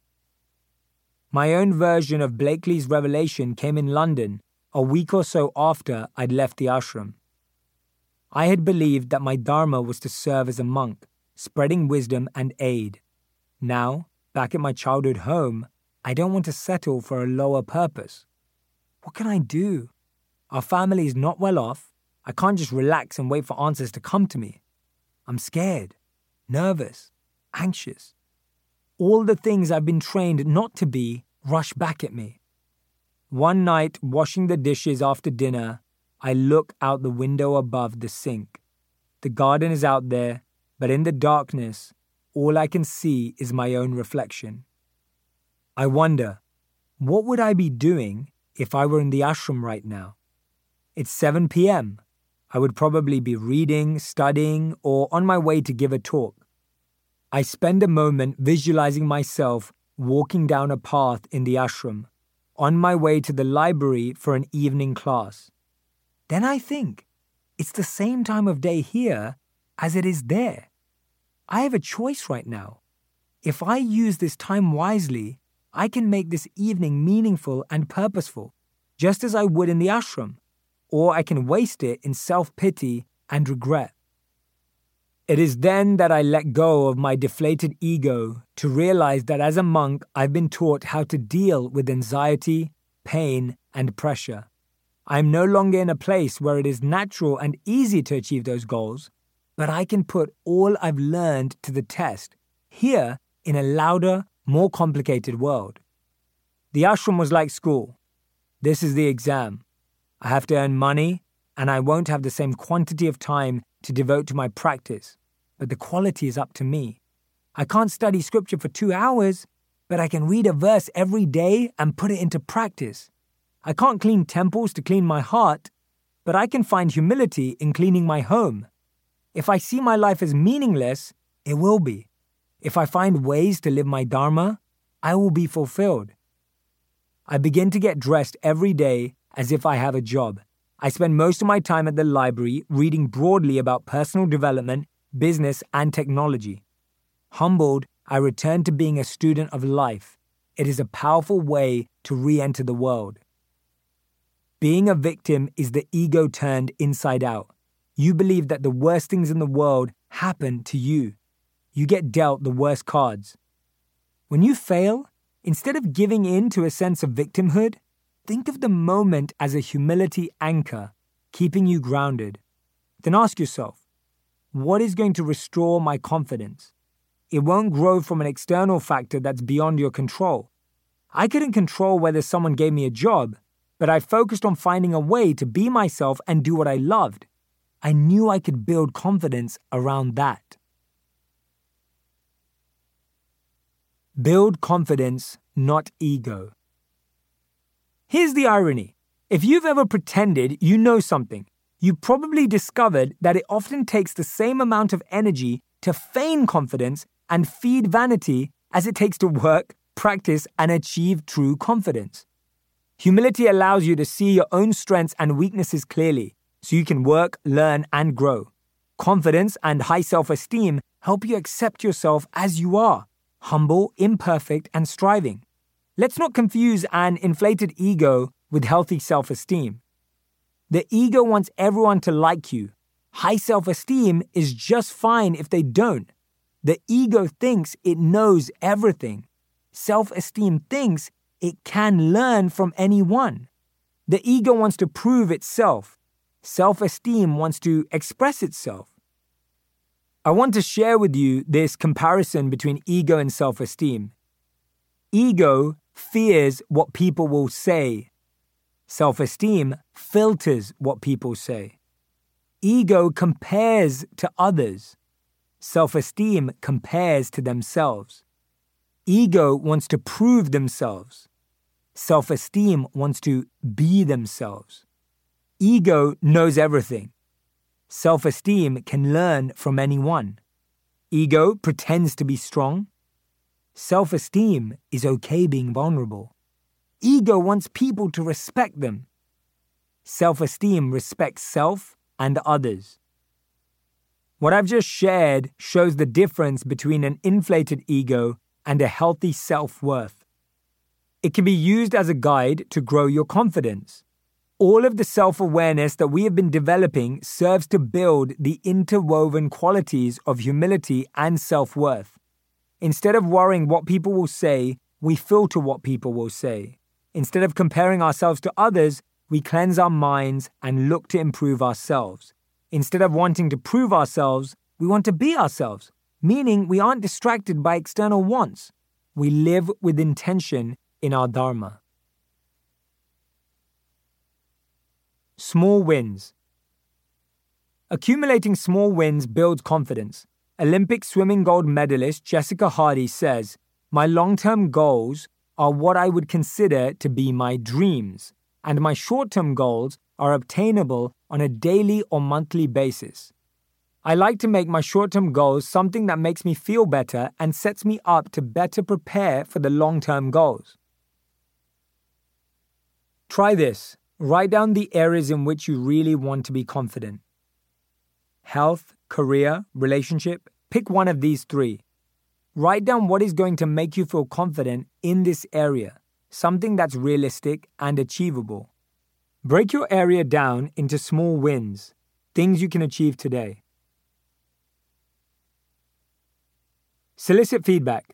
My own version of Blakely's revelation came in London a week or so after I'd left the ashram. I had believed that my dharma was to serve as a monk, spreading wisdom and aid. Now, back at my childhood home, I don't want to settle for a lower purpose. What can I do? Our family is not well off. I can't just relax and wait for answers to come to me. I'm scared, nervous, anxious. All the things I've been trained not to be rush back at me. One night, washing the dishes after dinner, I look out the window above the sink. The garden is out there, but in the darkness, all I can see is my own reflection. I wonder, what would I be doing if I were in the ashram right now? It's seven p.m. I would probably be reading, studying, or on my way to give a talk. I spend a moment visualizing myself walking down a path in the ashram, on my way to the library for an evening class. Then I think, it's the same time of day here as it is there. I have a choice right now. If I use this time wisely, I can make this evening meaningful and purposeful, just as I would in the ashram, or I can waste it in self-pity and regret. It is then that I let go of my deflated ego to realize that as a monk, I've been taught how to deal with anxiety, pain, and pressure. I am no longer in a place where it is natural and easy to achieve those goals, but I can put all I've learned to the test here in a louder, more complicated world. The ashram was like school. This is the exam. I have to earn money, and I won't have the same quantity of time to devote to my practice, but the quality is up to me. I can't study scripture for two hours, but I can read a verse every day and put it into practice. I can't clean temples to clean my heart, but I can find humility in cleaning my home. If I see my life as meaningless, it will be. If I find ways to live my dharma, I will be fulfilled. I begin to get dressed every day as if I have a job. I spend most of my time at the library reading broadly about personal development, business, and technology. Humbled, I return to being a student of life. It is a powerful way to re-enter the world. Being a victim is the ego turned inside out. You believe that the worst things in the world happen to you. You get dealt the worst cards. When you fail, instead of giving in to a sense of victimhood, think of the moment as a humility anchor, keeping you grounded. Then ask yourself, what is going to restore my confidence? It won't grow from an external factor that's beyond your control. I couldn't control whether someone gave me a job, but I focused on finding a way to be myself and do what I loved. I knew I could build confidence around that. Build confidence, not ego. Here's the irony. If you've ever pretended you know something, you probably discovered that it often takes the same amount of energy to feign confidence and feed vanity as it takes to work, practice, and achieve true confidence. Humility allows you to see your own strengths and weaknesses clearly, so you can work, learn, and grow. Confidence and high self-esteem help you accept yourself as you are, humble, imperfect, and striving. Let's not confuse an inflated ego with healthy self-esteem. The ego wants everyone to like you. High self-esteem is just fine if they don't. The ego thinks it knows everything. Self-esteem thinks it can learn from anyone. The ego wants to prove itself. Self-esteem wants to express itself. I want to share with you this comparison between ego and self-esteem. Ego fears what people will say. Self-esteem filters what people say. Ego compares to others. Self-esteem compares to themselves. Ego wants to prove themselves. Self-esteem wants to be themselves. Ego knows everything. Self-esteem can learn from anyone. Ego pretends to be strong. Self-esteem is okay being vulnerable. Ego wants people to respect them. Self-esteem respects self and others. What I've just shared shows the difference between an inflated ego and a healthy self-worth. It can be used as a guide to grow your confidence. All of the self-awareness that we have been developing serves to build the interwoven qualities of humility and self-worth. Instead of worrying what people will say, we filter what people will say. Instead of comparing ourselves to others, we cleanse our minds and look to improve ourselves. Instead of wanting to prove ourselves, we want to be ourselves, meaning we aren't distracted by external wants. We live with intention in our dharma. Small wins. Accumulating small wins builds confidence. Olympic swimming gold medalist Jessica Hardy says, "My long-term goals are what I would consider to be my dreams, and my short-term goals are obtainable on a daily or monthly basis. I like to make my short-term goals something that makes me feel better and sets me up to better prepare for the long-term goals." Try this. Write down the areas in which you really want to be confident. Health, career, relationship, pick one of these three. Write down what is going to make you feel confident in this area, something that's realistic and achievable. Break your area down into small wins, things you can achieve today. Solicit feedback.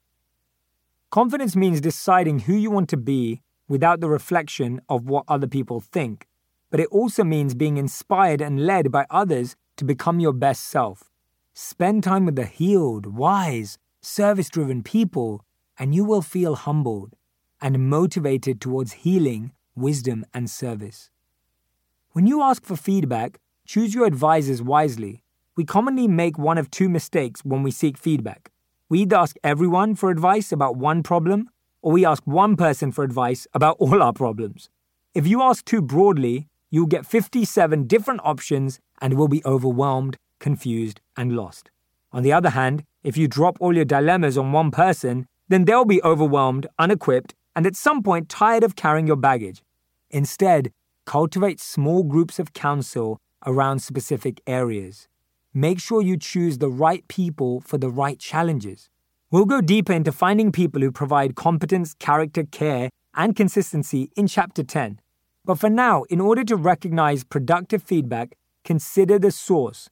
Confidence means deciding who you want to be without the reflection of what other people think, but it also means being inspired and led by others to become your best self. Spend time with the healed, wise, service-driven people, and you will feel humbled and motivated towards healing, wisdom, and service. When you ask for feedback, choose your advisors wisely. We commonly make one of two mistakes when we seek feedback. We either ask everyone for advice about one problem, or we ask one person for advice about all our problems. If you ask too broadly, you'll get fifty-seven different options and will be overwhelmed, confused, and lost. On the other hand, if you drop all your dilemmas on one person, then they'll be overwhelmed, unequipped, and at some point tired of carrying your baggage. Instead, cultivate small groups of counsel around specific areas. Make sure you choose the right people for the right challenges. We'll go deeper into finding people who provide competence, character, care, and consistency in Chapter ten. But for now, in order to recognize productive feedback, consider the source.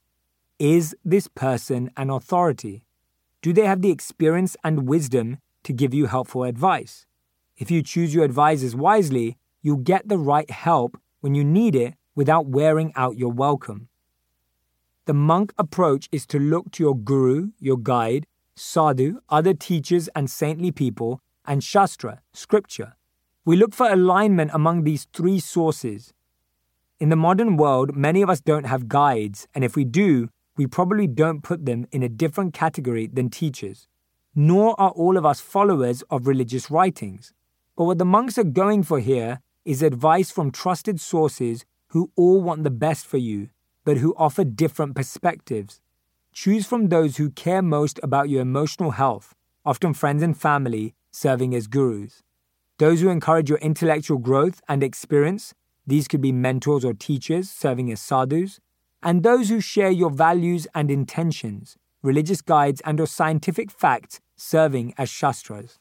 Is this person an authority? Do they have the experience and wisdom to give you helpful advice? If you choose your advisors wisely, you'll get the right help when you need it without wearing out your welcome. The monk approach is to look to your guru, your guide, sadhu, other teachers and saintly people, and shastra, scripture. We look for alignment among these three sources. In the modern world, many of us don't have guides, and if we do, we probably don't put them in a different category than teachers. Nor are all of us followers of religious writings. But what the monks are going for here is advice from trusted sources who all want the best for you, but who offer different perspectives. Choose from those who care most about your emotional health, often friends and family serving as gurus. Those who encourage your intellectual growth and experience, these could be mentors or teachers serving as sadhus, and those who share your values and intentions, religious guides and or scientific facts serving as shastras.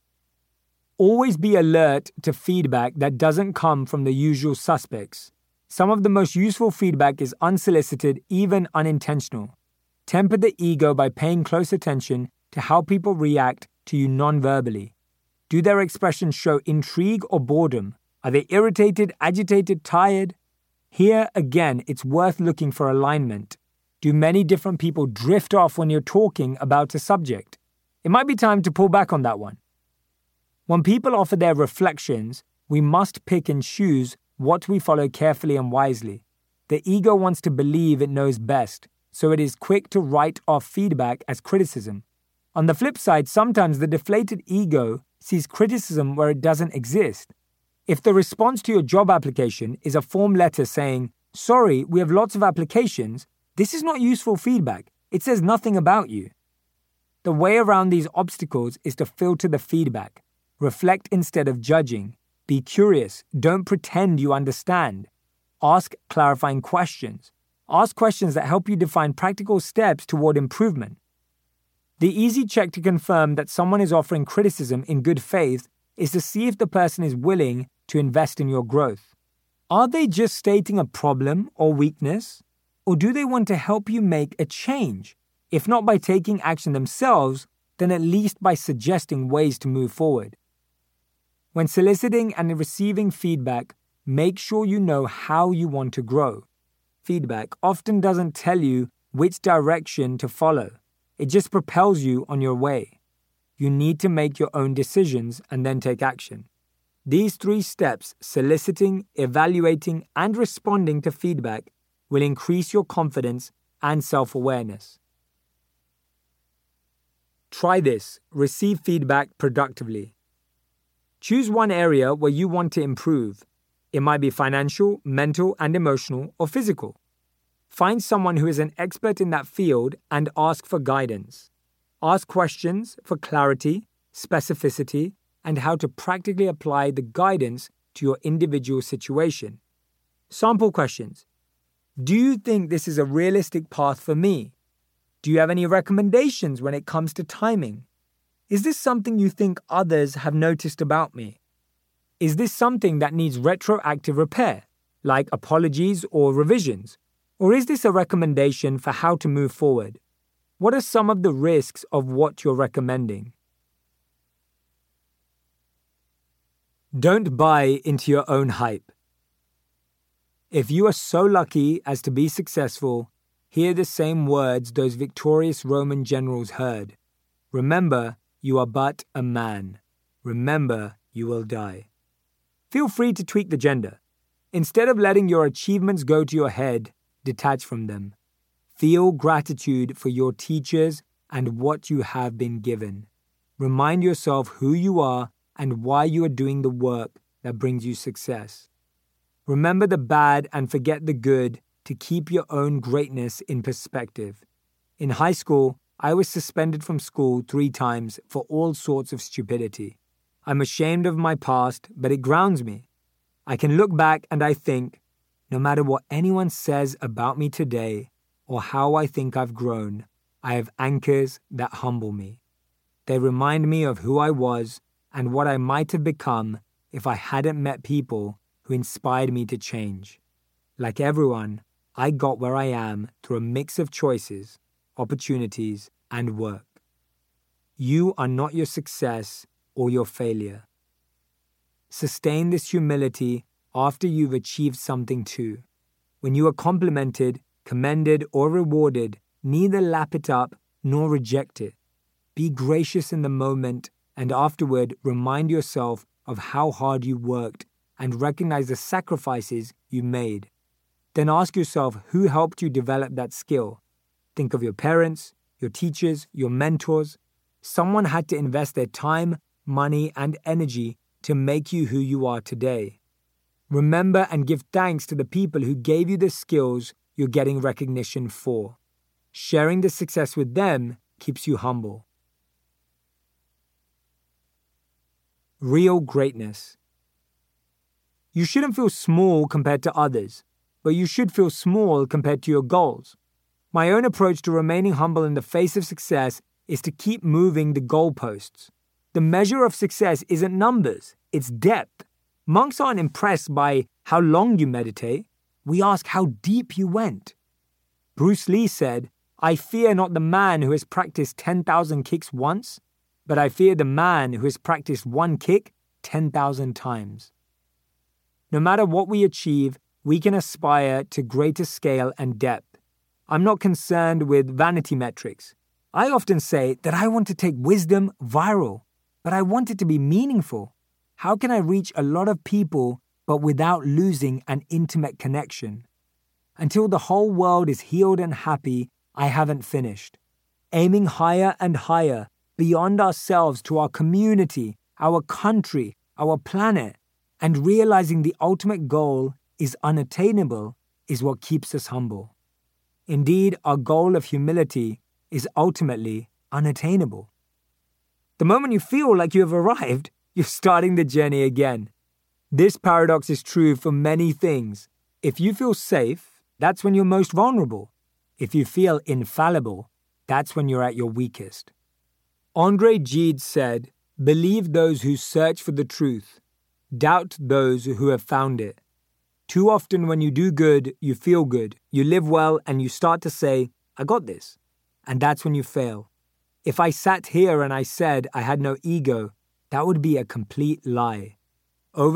Always be alert to feedback that doesn't come from the usual suspects. Some of the most useful feedback is unsolicited, even unintentional. Temper the ego by paying close attention to how people react to you non-verbally. Do their expressions show intrigue or boredom? Are they irritated, agitated, tired? Here, again, it's worth looking for alignment. Do many different people drift off when you're talking about a subject? It might be time to pull back on that one. When people offer their reflections, we must pick and choose what we follow carefully and wisely. The ego wants to believe it knows best, so it is quick to write off feedback as criticism. On the flip side, sometimes the deflated ego sees criticism where it doesn't exist. If the response to your job application is a form letter saying, "Sorry, we have lots of applications," this is not useful feedback. It says nothing about you. The way around these obstacles is to filter the feedback, reflect instead of judging, be curious, don't pretend you understand, ask clarifying questions, ask questions that help you define practical steps toward improvement. The easy check to confirm that someone is offering criticism in good faith is to see if the person is willing to invest in your growth. Are they just stating a problem or weakness, or do they want to help you make a change? If not by taking action themselves, then at least by suggesting ways to move forward. When soliciting and receiving feedback, make sure you know how you want to grow. Feedback often doesn't tell you which direction to follow. It just propels you on your way. You need to make your own decisions and then take action. These three steps, soliciting, evaluating, and responding to feedback, will increase your confidence and self-awareness. Try this. Receive feedback productively. Choose one area where you want to improve. It might be financial, mental and emotional, or physical. Find someone who is an expert in that field and ask for guidance. Ask questions for clarity, specificity, and how to practically apply the guidance to your individual situation. Sample questions. Do you think this is a realistic path for me? Do you have any recommendations when it comes to timing? Is this something you think others have noticed about me? Is this something that needs retroactive repair, like apologies or revisions? Or is this a recommendation for how to move forward? What are some of the risks of what you're recommending? Don't buy into your own hype. If you are so lucky as to be successful, hear the same words those victorious Roman generals heard. Remember, you are but a man. Remember, you will die. Feel free to tweak the agenda. Instead of letting your achievements go to your head, detach from them. Feel gratitude for your teachers and what you have been given. Remind yourself who you are and why you are doing the work that brings you success. Remember the bad and forget the good to keep your own greatness in perspective. In high school, I was suspended from school three times for all sorts of stupidity. I'm ashamed of my past, but it grounds me. I can look back and I think, no matter what anyone says about me today or how I think I've grown, I have anchors that humble me. They remind me of who I was and what I might have become if I hadn't met people who inspired me to change. Like everyone, I got where I am through a mix of choices, opportunities, and work. You are not your success or your failure. Sustain this humility after you've achieved something too. When you are complimented, commended, or rewarded, neither lap it up nor reject it. Be gracious in the moment and afterward remind yourself of how hard you worked and recognize the sacrifices you made. Then ask yourself who helped you develop that skill. Think of your parents, your teachers, your mentors. Someone had to invest their time, money, and energy to make you who you are today. Remember and give thanks to the people who gave you the skills you're getting recognition for. Sharing the success with them keeps you humble. Real greatness. You shouldn't feel small compared to others, but you should feel small compared to your goals. My own approach to remaining humble in the face of success is to keep moving the goalposts. The measure of success isn't numbers, it's depth. Monks aren't impressed by how long you meditate. We ask how deep you went. Bruce Lee said, "I fear not the man who has practiced ten thousand kicks once, but I fear the man who has practiced one kick ten thousand times." No matter what we achieve, we can aspire to greater scale and depth. I'm not concerned with vanity metrics. I often say that I want to take wisdom viral, but I want it to be meaningful. How can I reach a lot of people but without losing an intimate connection? Until the whole world is healed and happy, I haven't finished. Aiming higher and higher, beyond ourselves to our community, our country, our planet, and realizing the ultimate goal is unattainable is what keeps us humble. Indeed, our goal of humility is ultimately unattainable. The moment you feel like you have arrived, you're starting the journey again. This paradox is true for many things. If you feel safe, that's when you're most vulnerable. If you feel infallible, that's when you're at your weakest. Andre Gide said, "Believe those who search for the truth. Doubt those who have found it." Too often when you do good, you feel good, you live well, and you start to say, "I got this." And that's when you fail. If I sat here and I said I had no ego, that would be a complete lie.